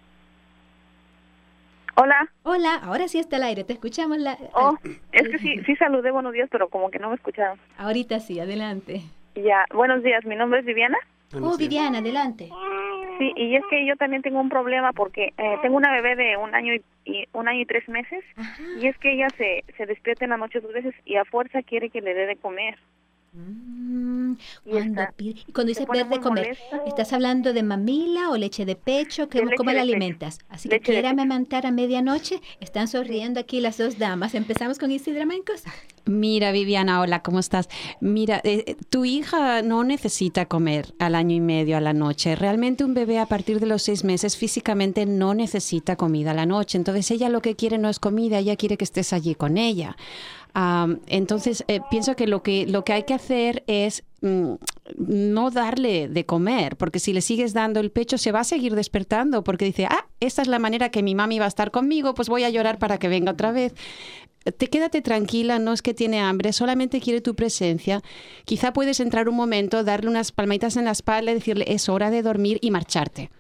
Hola. Hola, ahora sí está al aire, te escuchamos. La... Oh, es que sí, sí saludé, buenos días, pero como que no me escucharon. Ahorita sí, adelante. Ya, buenos días, mi nombre es Viviana. Oh, Viviana, adelante. Sí, y es que yo también tengo un problema porque eh, tengo una bebé de un año y, y un año y tres meses. Ajá. Y es que ella se, se despierta en la noche dos veces y a fuerza quiere que le dé de comer. Mm, cuando, y cuando dice ver de comer, molesta. ¿Estás hablando de mamila o leche de pecho? ¿Cómo, de ¿cómo la alimentas? Pecho. Así que leche quiere amamantar a medianoche. Están sonriendo aquí las dos damas. Empezamos con Isidra Mancos. Mira, Viviana, hola, ¿cómo estás? Mira, eh, tu hija no necesita comer al año y medio a la noche. Realmente un bebé a partir de los seis meses físicamente no necesita comida a la noche. Entonces ella lo que quiere no es comida, ella quiere que estés allí con ella. Um, entonces eh, pienso que lo que lo que hay que hacer es mm, no darle de comer, porque si le sigues dando el pecho se va a seguir despertando porque dice, ah, esta es la manera que mi mami va a estar conmigo, pues voy a llorar para que venga otra vez. Te quédate tranquila, no es que tiene hambre, solamente quiere tu presencia. Quizá puedes entrar un momento, darle unas palmaditas en la espalda y decirle, es hora de dormir y marcharte.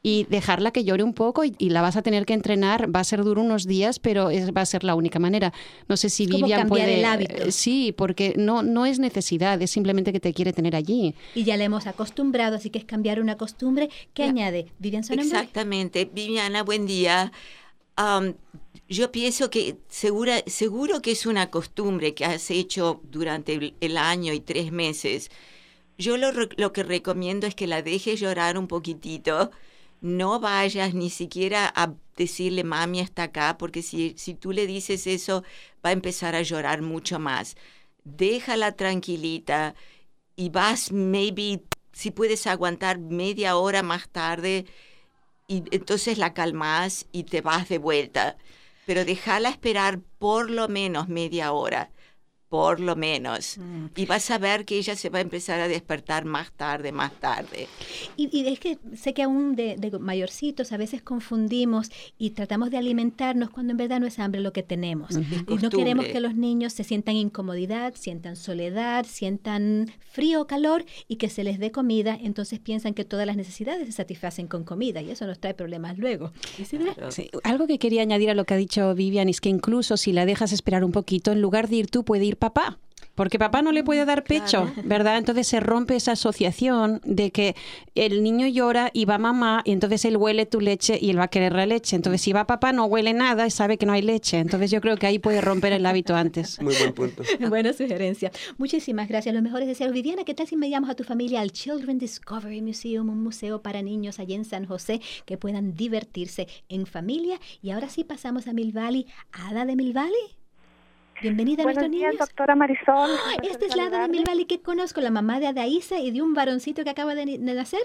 y dejarla que llore un poco y, y la vas a tener que entrenar. Va a ser duro unos días, pero es, va a ser la única manera. No sé si es Vivian como cambiar puede... el hábito. Sí, porque no, no es necesidad, es simplemente que te quiere tener allí. Y ya le hemos acostumbrado, así que es cambiar una costumbre. ¿Qué Ya. añade? Vivian Sonnenberg. Exactamente. Viviana, buen día. Um, yo pienso que segura, seguro que es una costumbre que has hecho durante el, el año y tres meses. Yo lo, lo que recomiendo es que la dejes llorar un poquitito. No vayas ni siquiera a decirle mami está acá, porque si, si tú le dices eso va a empezar a llorar mucho más. Déjala tranquilita y vas maybe, si puedes aguantar media hora más tarde, y entonces la calmas y te vas de vuelta. Pero déjala esperar por lo menos media hora. Por lo menos. Mm. Y vas a ver que ella se va a empezar a despertar más tarde, más tarde. Y, y es que sé que aún de, de mayorcitos a veces confundimos y tratamos de alimentarnos cuando en verdad no es hambre lo que tenemos. Uh-huh. Y no queremos que los niños se sientan incomodidad, sientan soledad, sientan frío o calor y que se les dé comida. Entonces piensan que todas las necesidades se satisfacen con comida y eso nos trae problemas luego. Claro. Sí. Algo que quería añadir a lo que ha dicho Vivian es que incluso si la dejas esperar un poquito, en lugar de ir tú, puede ir papá. Porque papá no le puede dar pecho, claro. ¿verdad? Entonces se rompe esa asociación de que el niño llora y va mamá y entonces él huele tu leche y él va a querer la leche. Entonces si va papá no huele nada y sabe que no hay leche. Entonces yo creo que ahí puede romper el hábito antes. Muy buen punto. Buena sugerencia. Muchísimas gracias. Los mejores deseos. Viviana, ¿qué tal si me llamas a tu familia al Children Discovery Museum, un museo para niños allá en San José que puedan divertirse en familia? Y ahora sí pasamos a Mill Valley. ¿Ada de Mill Valley? Bienvenida a Buenos nuestros días, niños. doctora Marisol. ¡Oh, esta es la Ada de Mill Valley que conozco, la mamá de Adaísa y de un varoncito que acaba de, de nacer.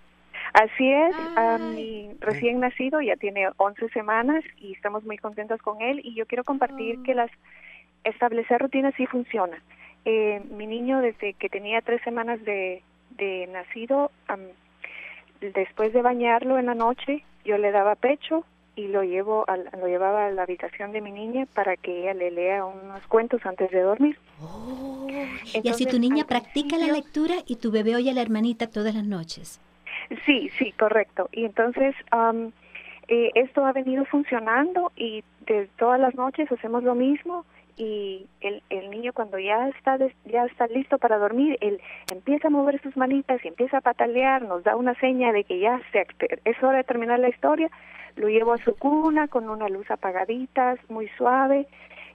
Así es, um, mi recién nacido ya tiene once semanas y estamos muy contentos con él y yo quiero compartir oh. que las establecer rutinas sí funciona. Eh, mi niño desde que tenía tres semanas de, de nacido, um, después de bañarlo en la noche, yo le daba pecho y lo llevo a, lo llevaba a la habitación de mi niña para que ella le lea unos cuentos antes de dormir. Oh, Entonces, y así tu niña practica la lectura y tu bebé oye a la hermanita todas las noches. Sí, sí, correcto. Y entonces um, eh, esto ha venido funcionando y de todas las noches hacemos lo mismo y el, el niño cuando ya está des, ya está listo para dormir, él empieza a mover sus manitas y empieza a patalear, nos da una seña de que ya se, es hora de terminar la historia. Lo llevo a su cuna con una luz apagadita, muy suave,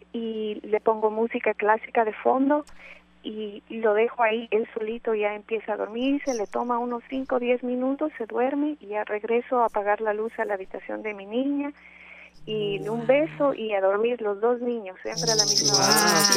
y le pongo música clásica de fondo y, y lo dejo ahí, él solito ya empieza a dormirse, le toma unos cinco o diez minutos, se duerme y ya regreso a apagar la luz a la habitación de mi niña y wow. un beso y a dormir los dos niños, siempre a la misma hora.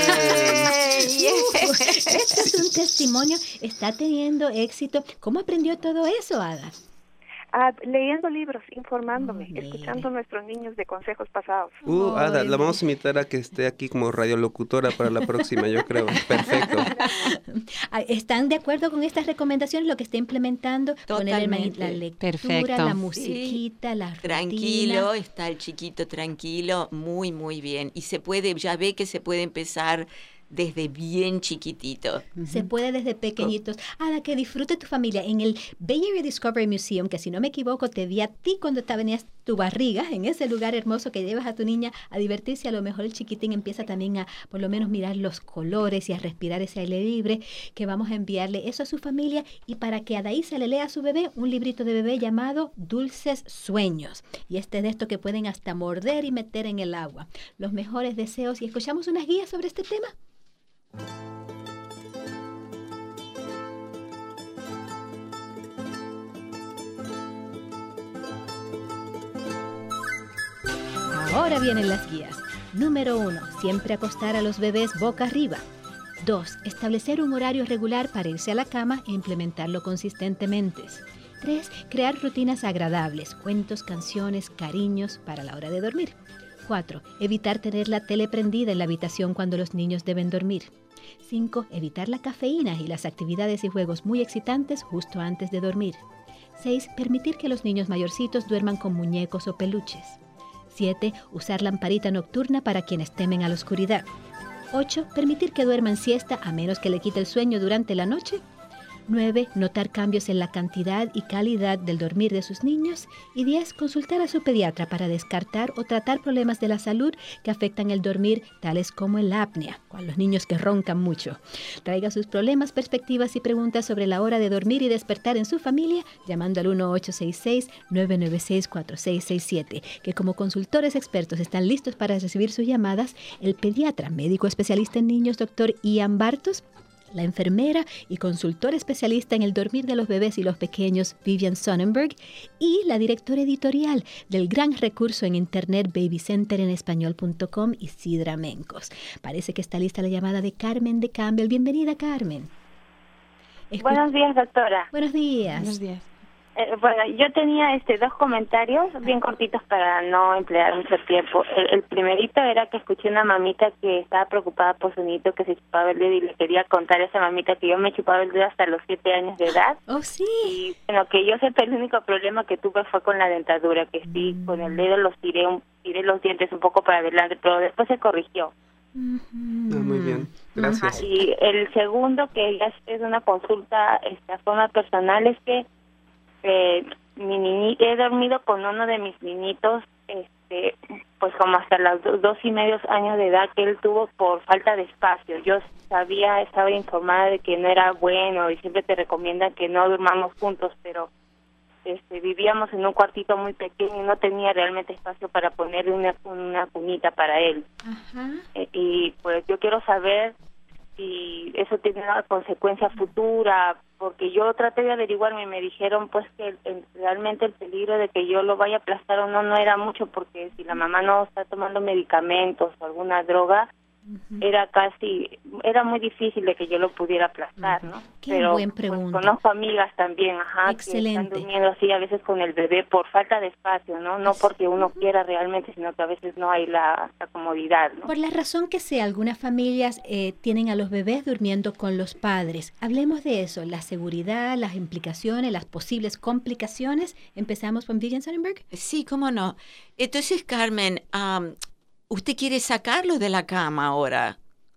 Wow, yeah. Este es un testimonio, está teniendo éxito. ¿Cómo aprendió todo eso, Ada? Ah, leyendo libros, informándome, oh, escuchando a nuestros niños de consejos pasados. Uh, Ada, la vamos a invitar a que esté aquí como radiolocutora para la próxima, yo creo. Perfecto. ¿Están de acuerdo con estas recomendaciones, lo que está implementando? Totalmente. Poner la lectura, Perfecto. la musiquita, sí. la rutina. Tranquilo, está el chiquito tranquilo, muy, muy bien. Y se puede, ya ve que se puede empezar desde bien chiquitito. Se puede desde pequeñitos. Ada, que disfrute tu familia. En el Bay Area Discovery Museum, que si no me equivoco, te vi a ti cuando te venías tu barriga, en ese lugar hermoso que llevas a tu niña a divertirse. A lo mejor el chiquitín empieza también a, por lo menos, mirar los colores y a respirar ese aire libre, que vamos a enviarle eso a su familia y para que Adaísa le lea a su bebé un librito de bebé llamado Dulces Sueños. Y este de esto que pueden hasta morder y meter en el agua. Los mejores deseos. Y escuchamos unas guías sobre este tema. Ahora vienen las guías. Número uno. Siempre acostar a los bebés boca arriba. Dos. Establecer un horario regular para irse a la cama e implementarlo consistentemente. Tres. Crear rutinas agradables, cuentos, canciones, cariños para la hora de dormir. Cuatro. Evitar tener la tele prendida en la habitación cuando los niños deben dormir. Cinco. Evitar la cafeína y las actividades y juegos muy excitantes justo antes de dormir. Seis. Permitir que los niños mayorcitos duerman con muñecos o peluches. Siete. Usar lamparita nocturna para quienes temen a la oscuridad. Ocho. Permitir que duerman siesta a menos que le quite el sueño durante la noche. nueve. Notar cambios en la cantidad y calidad del dormir de sus niños. Y diez. Consultar a su pediatra para descartar o tratar problemas de la salud que afectan el dormir, tales como el apnea, con los niños que roncan mucho. Traiga sus problemas, perspectivas y preguntas sobre la hora de dormir y despertar en su familia llamando al uno ocho seis seis, nueve nueve seis, cuatro seis seis siete, que como consultores expertos están listos para recibir sus llamadas el pediatra, médico especialista en niños, doctor Ian Bartos, la enfermera y consultora especialista en el dormir de los bebés y los pequeños, Vivian Sonnenberg, y la directora editorial del gran recurso en internet baby center en español punto com, Isidra Mencos. Parece que está lista la llamada de Carmen de Campbell. Bienvenida, Carmen. Escu- Buenos días, doctora. Buenos días. Buenos días. Eh, bueno, yo tenía este dos comentarios bien cortitos para no emplear mucho tiempo. El, el primerito era que escuché una mamita que estaba preocupada por su niñito que se chupaba el dedo y le quería contar a esa mamita que yo me chupaba el dedo hasta los siete años de edad. Oh, sí. Y bueno, que yo sepa, el único problema que tuve fue con la dentadura, que sí, mm. con el dedo los tiré, un, tiré los dientes un poco para adelante, pero después se corrigió. Mm-hmm. Ah, muy bien, gracias. Ajá. Y el segundo, que ya es una consulta esta forma personal, es que Eh, mi niñi, he dormido con uno de mis niñitos, este, pues como hasta los dos, dos y medios años de edad que él tuvo por falta de espacio. Yo sabía, estaba informada de que no era bueno y siempre te recomiendan que no durmamos juntos, pero este, vivíamos en un cuartito muy pequeño y no tenía realmente espacio para ponerle una, una cunita para él. Ajá. Eh, y pues yo quiero saber si eso tiene una consecuencia futura, porque yo traté de averiguarme y me dijeron pues que el, el, realmente el peligro de que yo lo vaya a aplastar o no no era mucho, porque si la mamá no está tomando medicamentos o alguna droga, uh-huh. era casi, era muy difícil de que yo lo pudiera aplastar, ¿no? Qué Pero buen pregunta. Pues, conozco amigas también, ajá, excelente, que están durmiendo así a veces con el bebé por falta de espacio, ¿no? No porque uno quiera realmente, sino que a veces no hay la, la comodidad, ¿no? Por la razón que sea, algunas familias eh, tienen a los bebés durmiendo con los padres. Hablemos de eso, la seguridad, las implicaciones, las posibles complicaciones. Empezamos con Vivian Sonnenberg. Sí, cómo no. Entonces, Carmen, um, ¿usted quiere sacarlo de la cama ahora?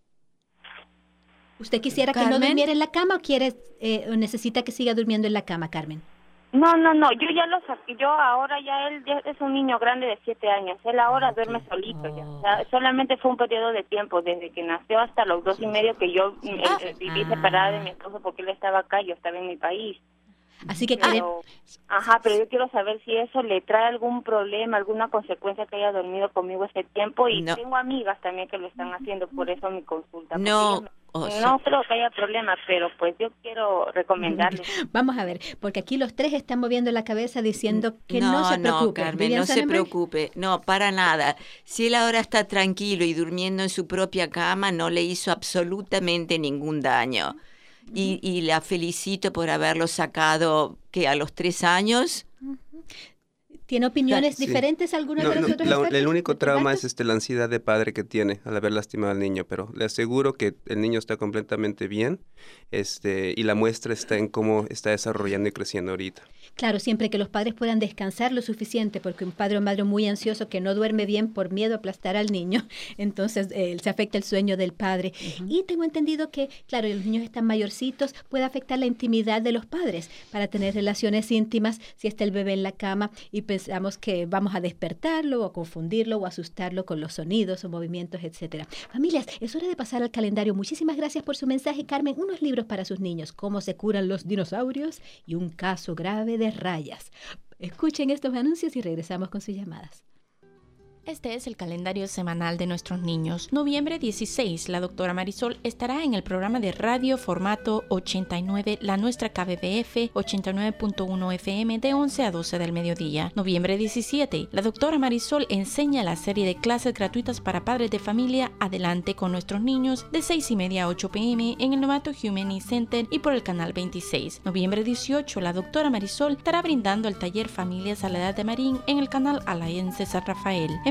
¿Usted quisiera ¿Carmen? que no durmiera en la cama o quiere eh, o necesita que siga durmiendo en la cama, Carmen? No, no, no, yo ya lo saqué, yo ahora ya él ya es un niño grande de siete años, él ahora okay. duerme solito ya, o sea, solamente fue un periodo de tiempo, desde que nació hasta los dos y medio que yo ah. eh, viví separada de mi esposo porque él estaba acá, yo estaba en mi país. Así que pero, ajá, pero yo quiero saber si eso le trae algún problema, alguna consecuencia que haya dormido conmigo ese tiempo, y no. tengo amigas también que lo están haciendo, por eso mi consulta. No, o sea, no creo que haya problema, pero pues yo quiero recomendarles. Vamos a ver, porque aquí los tres están moviendo la cabeza diciendo que no, no se preocupe. No, Carmen, no se preocupe, no, para nada. Si él ahora está tranquilo y durmiendo en su propia cama, no le hizo absolutamente ningún daño. Y, y la felicito por haberlo sacado, que a los tres años. ¿Tiene opiniones sí. diferentes algunos no, de los no, otros la, expertos? El único trauma es este, la ansiedad de padre que tiene al haber lastimado al niño, pero le aseguro que el niño está completamente bien, este, y la muestra está en cómo está desarrollando y creciendo ahorita. Claro, siempre que los padres puedan descansar lo suficiente, porque un padre o madre muy ansioso que no duerme bien por miedo a aplastar al niño, entonces eh, se afecta el sueño del padre. Uh-huh. Y tengo entendido que, claro, los niños están mayorcitos, puede afectar la intimidad de los padres para tener relaciones íntimas si está el bebé en la cama y pensamos que vamos a despertarlo o a confundirlo o asustarlo con los sonidos o movimientos, etcétera. Familias, es hora de pasar al calendario. Muchísimas gracias por su mensaje, Carmen. Unos libros para sus niños, Cómo se curan los dinosaurios y Un caso grave de rayas. Escuchen estos anuncios y regresamos con sus llamadas. Este es el calendario semanal de nuestros niños. Noviembre dieciséis, la doctora Marisol estará en el programa de radio formato ochenta y nueve, la nuestra K B B F ochenta y nueve punto uno F M de once a doce del mediodía. Noviembre diecisiete, la doctora Marisol enseña la serie de clases gratuitas para padres de familia Adelante con nuestros niños de seis y media a ocho p m en el Novato Humane Center y por el canal veintiséis. Noviembre dieciocho, la doctora Marisol estará brindando el taller Familias a la Edad de Marín en el canal Alliance San Rafael.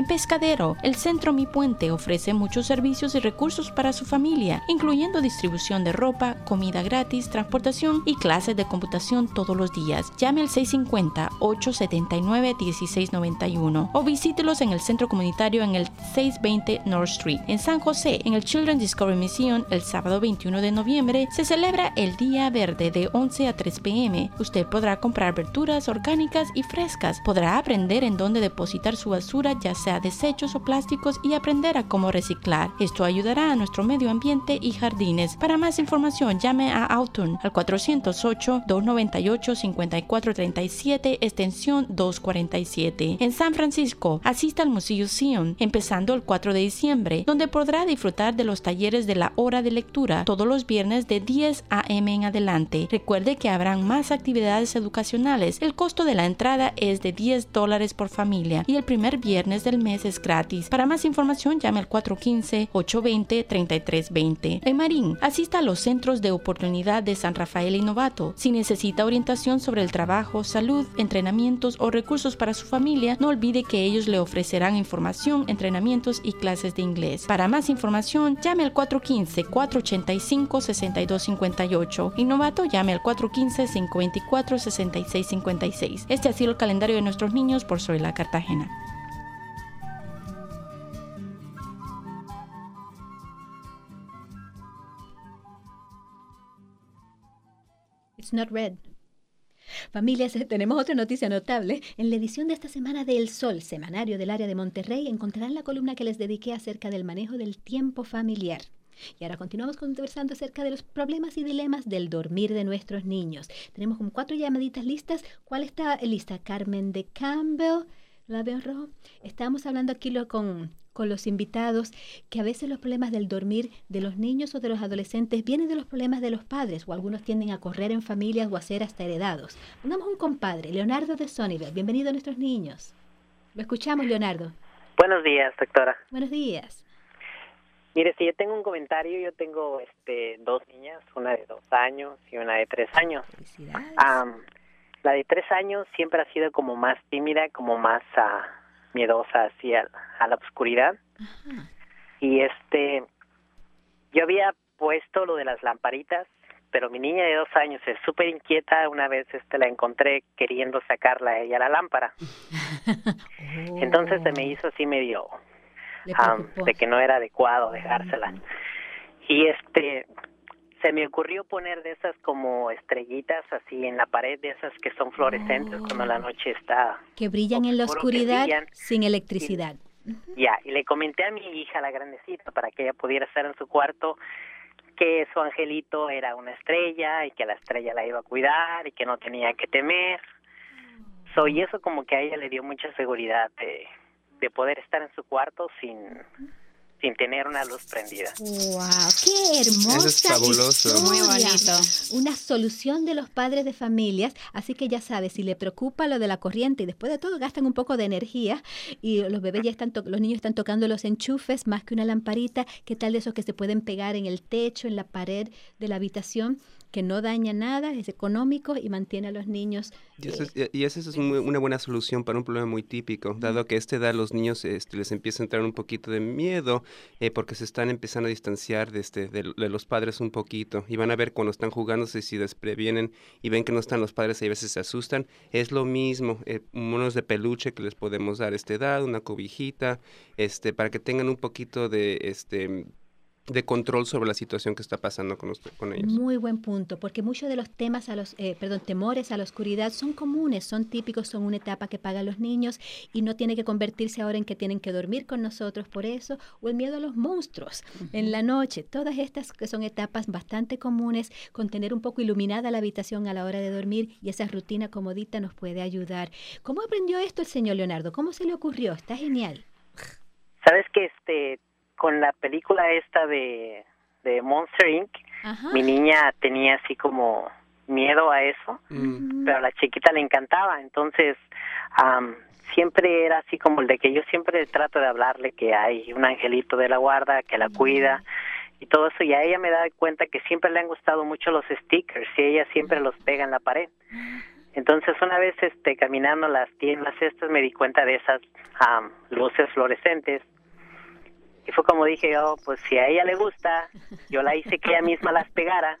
En Pescadero, el Centro Mi Puente ofrece muchos servicios y recursos para su familia, incluyendo distribución de ropa, comida gratis, transportación y clases de computación todos los días. Llame al seis cinco cero, ocho siete nueve, uno seis nueve uno o visítelos en el centro comunitario en el seiscientos veinte North Street. En San José, en el Children's Discovery Museum, el sábado veintiuno de noviembre, se celebra el Día Verde de once a tres pe eme. Usted podrá comprar verduras orgánicas y frescas, podrá aprender en dónde depositar su basura, ya sea desechos o plásticos, y aprender a cómo reciclar. Esto ayudará a nuestro medio ambiente y jardines. Para más información, llame a Autumn al cuatro cero ocho, dos nueve ocho, cinco cuatro tres siete, extensión doscientos cuarenta y siete. En San Francisco, asista al Museo Zion, empezando el cuatro de diciembre, donde podrá disfrutar de los talleres de la hora de lectura todos los viernes de diez a eme en adelante. Recuerde que habrán más actividades educacionales. El costo de la entrada es de diez dólares por familia y el primer viernes del mes es gratis. Para más información, llame al cuatro uno cinco, ocho dos cero, tres tres dos cero. En Marín, asista a los centros de oportunidad de San Rafael y Novato. Si necesita orientación sobre el trabajo, salud, entrenamientos o recursos para su familia, no olvide que ellos le ofrecerán información, entrenamientos y clases de inglés. Para más información, llame al cuatro uno cinco, cuatro ocho cinco, seis dos cinco ocho. Y Novato, llame al cuatro uno cinco, cinco dos cuatro, seis seis cinco seis. Este ha sido el calendario de nuestros niños por Zoila Cartagena. It's not red. Familias, tenemos otra noticia notable. En la edición de esta semana de El Sol, semanario del área de Monterrey, encontrarán la columna que les dediqué acerca del manejo del tiempo familiar. Y ahora continuamos conversando acerca de los problemas y dilemas del dormir de nuestros niños. Tenemos como cuatro llamaditas listas. ¿Cuál está lista? Carmen de Campbell, la veo en rojo. Estamos hablando aquí lo, con, con los invitados que a veces los problemas del dormir de los niños o de los adolescentes vienen de los problemas de los padres, o algunos tienden a correr en familias o a ser hasta heredados. Pongamos un compadre, Leonardo de Sunnyvale. Bienvenido a nuestros niños. Lo escuchamos, Leonardo. Buenos días, doctora. Buenos días. Mire, si yo tengo un comentario, yo tengo este dos niñas, una de dos años y una de tres años. Felicidades. Um, la de tres años siempre ha sido como más tímida, como más uh, miedosa hacia a la oscuridad. Ajá. Y este, yo había puesto lo de las lamparitas, pero mi niña de dos años es súper inquieta. Una vez este la encontré queriendo sacarla a ella la lámpara. Oh. Entonces se me hizo así medio um, de que no era adecuado dejársela. Y este se me ocurrió poner de esas como estrellitas así en la pared, de esas que son fluorescentes oh. cuando la noche está que brillan en la oscuridad sin electricidad. Y, ya, y le comenté a mi hija, la grandecita, para que ella pudiera estar en su cuarto, que su angelito era una estrella y que la estrella la iba a cuidar y que no tenía que temer. So, y eso como que a ella le dio mucha seguridad de, de poder estar en su cuarto sin, sin tener una luz prendida. ¡Wow! ¡Qué hermosa! Eso es fabuloso. Historia. Muy bonito. Una solución de los padres de familias. Así que ya sabes, si le preocupa lo de la corriente y después de todo gastan un poco de energía y los bebés ya están, to- los niños están tocando los enchufes más que una lamparita, ¿qué tal de esos que se pueden pegar en el techo, en la pared de la habitación? Que no daña nada, es económico y mantiene a los niños. Y eso es, y eso es muy, una buena solución para un problema muy típico, dado que a esta edad los niños este, les empieza a entrar un poquito de miedo eh, porque se están empezando a distanciar de, este, de, de los padres un poquito, y van a ver cuando están jugándose, si desprevienen y ven que no están los padres y a veces se asustan. Es lo mismo, eh, monos de peluche que les podemos dar a esta edad, una cobijita, este, para que tengan un poquito de... este de control sobre la situación que está pasando con, los, con ellos. Muy buen punto, porque muchos de los temas a los, eh, perdón, temores a la oscuridad son comunes, son típicos, son una etapa que pagan los niños y no tiene que convertirse ahora en que tienen que dormir con nosotros por eso, o el miedo a los monstruos uh-huh. en la noche. Todas estas que son etapas bastante comunes, con tener un poco iluminada la habitación a la hora de dormir y esa rutina comodita nos puede ayudar. ¿Cómo aprendió esto el señor Leonardo? ¿Cómo se le ocurrió? Está genial. ¿Sabes que este con la película esta de, de Monster incorporated, Ajá. mi niña tenía así como miedo a eso, mm. pero a la chiquita le encantaba, entonces um, siempre era así como el de que yo siempre trato de hablarle que hay un angelito de la guarda que la cuida y todo eso, y a ella me da cuenta que siempre le han gustado mucho los stickers y ella siempre los pega en la pared. Entonces una vez este caminando las tiendas estas me di cuenta de esas um, luces fluorescentes y fue como dije yo, pues si a ella le gusta, yo la hice que ella misma las pegara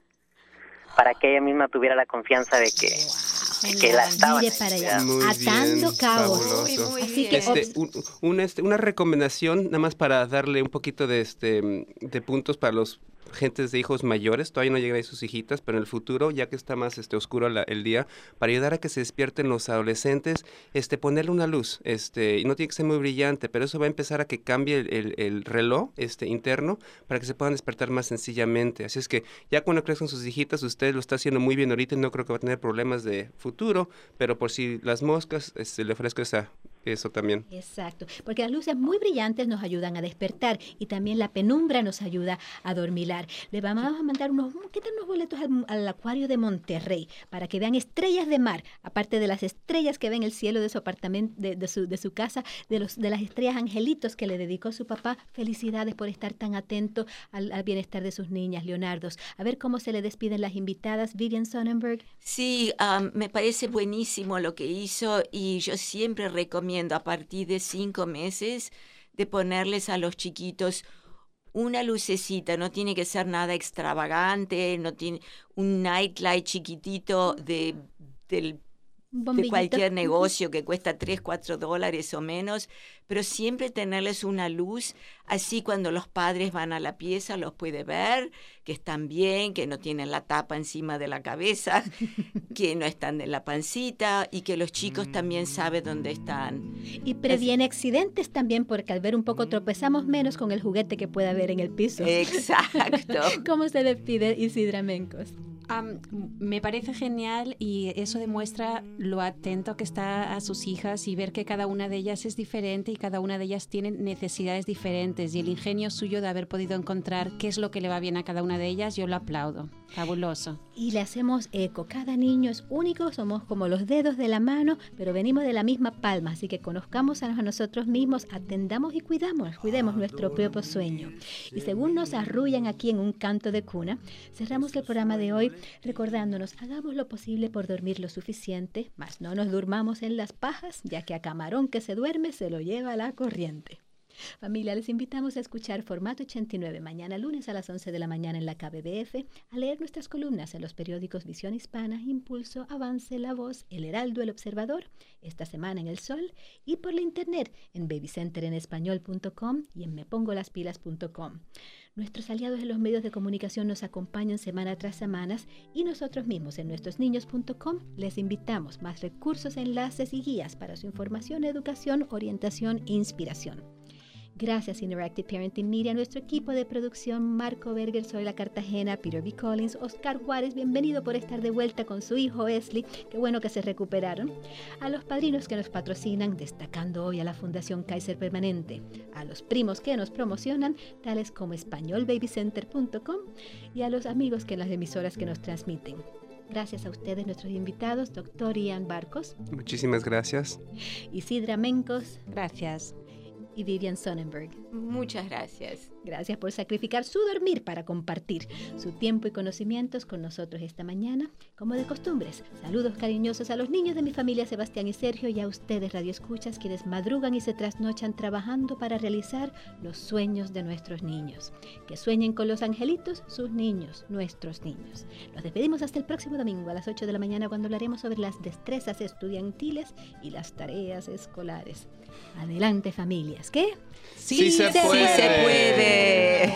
para que ella misma tuviera la confianza de que, de que la estaban para allá. Muy Atando bien, cabos. fabuloso. Muy, muy Así que este, un, un, este, una recomendación, nada más para darle un poquito de, este, de puntos para los gentes de hijos mayores, todavía no llegan ahí sus hijitas, pero en el futuro, ya que está más este oscuro la, el día, para ayudar a que se despierten los adolescentes, este ponerle una luz, este y no tiene que ser muy brillante, pero eso va a empezar a que cambie el, el, el reloj este interno para que se puedan despertar más sencillamente. Así es que ya cuando crezcan sus hijitas, usted lo está haciendo muy bien ahorita y no creo que va a tener problemas de futuro, pero por si las moscas, este, le ofrezco esa, eso también. Exacto, porque las luces muy brillantes nos ayudan a despertar y también la penumbra nos ayuda a dormilar. Le vamos a mandar unos, ¿qué tal unos boletos al, al acuario de Monterrey para que vean estrellas de mar, aparte de las estrellas que ven el cielo de su apartamento, de, de, su, de su casa, de los de las estrellas angelitos que le dedicó su papá. Felicidades por estar tan atento al, al bienestar de sus niñas, Leonardos. A ver cómo se le despiden las invitadas, Vivian Sonnenberg. Sí, um, me parece buenísimo lo que hizo y yo siempre recomiendo a partir de cinco meses de ponerles a los chiquitos una lucecita, no tiene que ser nada extravagante, no tiene un nightlight chiquitito de, del, de cualquier negocio que cuesta tres, cuatro dólares o menos, pero siempre tenerles una luz, así cuando los padres van a la pieza los puede ver, que están bien, que no tienen la tapa encima de la cabeza, que no están en la pancita y que los chicos también saben dónde están. Y previene es... accidentes también, porque al ver un poco tropezamos menos con el juguete que pueda haber en el piso. Exacto. ¿Cómo se despide Isidra Mencos? Um, me parece genial y eso demuestra lo atento que está a sus hijas y ver que cada una de ellas es diferente y cada una de ellas tiene necesidades diferentes y el ingenio suyo de haber podido encontrar qué es lo que le va bien a cada una de ellas, yo lo aplaudo. Fabuloso. Y le hacemos eco. Cada niño es único, somos como los dedos de la mano, pero venimos de la misma palma, así que conozcamos a nosotros mismos, atendamos y cuidamos, cuidemos nuestro propio sueño. Y según nos arrullan aquí en un canto de cuna, cerramos el programa de hoy recordándonos, hagamos lo posible por dormir lo suficiente, mas no nos durmamos en las pajas, ya que a camarón que se duerme se lo lleva la corriente. Familia, les invitamos a escuchar Formato ochenta y nueve mañana lunes a las once de la mañana en la K B B F, a leer nuestras columnas en los periódicos Visión Hispana, Impulso, Avance, La Voz, El Heraldo, El Observador, esta semana en El Sol y por la internet en baby center en español punto com y en me pongo las pilas punto com. Nuestros aliados en los medios de comunicación nos acompañan semana tras semana y nosotros mismos en nuestros niños punto com les invitamos más recursos, enlaces y guías para su información, educación, orientación e inspiración. Gracias Interactive Parenting Media, nuestro equipo de producción, Marco Berger, Zoila Cartagena, Peter B. Collins, Oscar Juárez, bienvenido por estar de vuelta con su hijo Wesley, qué bueno que se recuperaron. A los padrinos que nos patrocinan, destacando hoy a la Fundación Kaiser Permanente, a los primos que nos promocionan, tales como español baby center punto com y a los amigos que en las emisoras que nos transmiten. Gracias a ustedes, nuestros invitados, doctor Ian Barcos. Muchísimas gracias. Isidra Mencos. Gracias. Y Vivian Sonnenberg. Muchas gracias. Gracias por sacrificar su dormir para compartir su tiempo y conocimientos con nosotros esta mañana. Como de costumbres, saludos cariñosos a los niños de mi familia Sebastián y Sergio y a ustedes radioescuchas quienes madrugan y se trasnochan trabajando para realizar los sueños de nuestros niños. Que sueñen con los angelitos, sus niños, nuestros niños. Nos despedimos hasta el próximo domingo a las ocho de la mañana cuando hablaremos sobre las destrezas estudiantiles y las tareas escolares. Adelante familias, ¿qué? Sí, sí se, se puede. Sí se puede.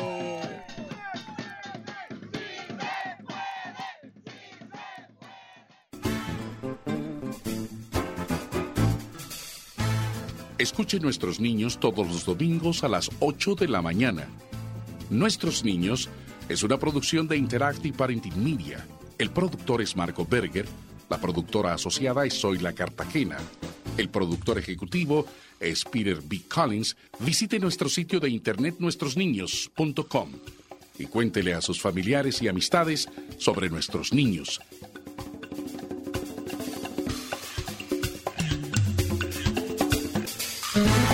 Escuche Nuestros Niños todos los domingos a las ocho de la mañana. Nuestros Niños es una producción de Interactive Parenting Media. El productor es Marco Berger, la productora asociada es Zoila Cartagena. El productor ejecutivo es Peter B. Collins. Visite nuestro sitio de internet nuestros niños punto com y cuéntele a sus familiares y amistades sobre nuestros niños. Mm-hmm.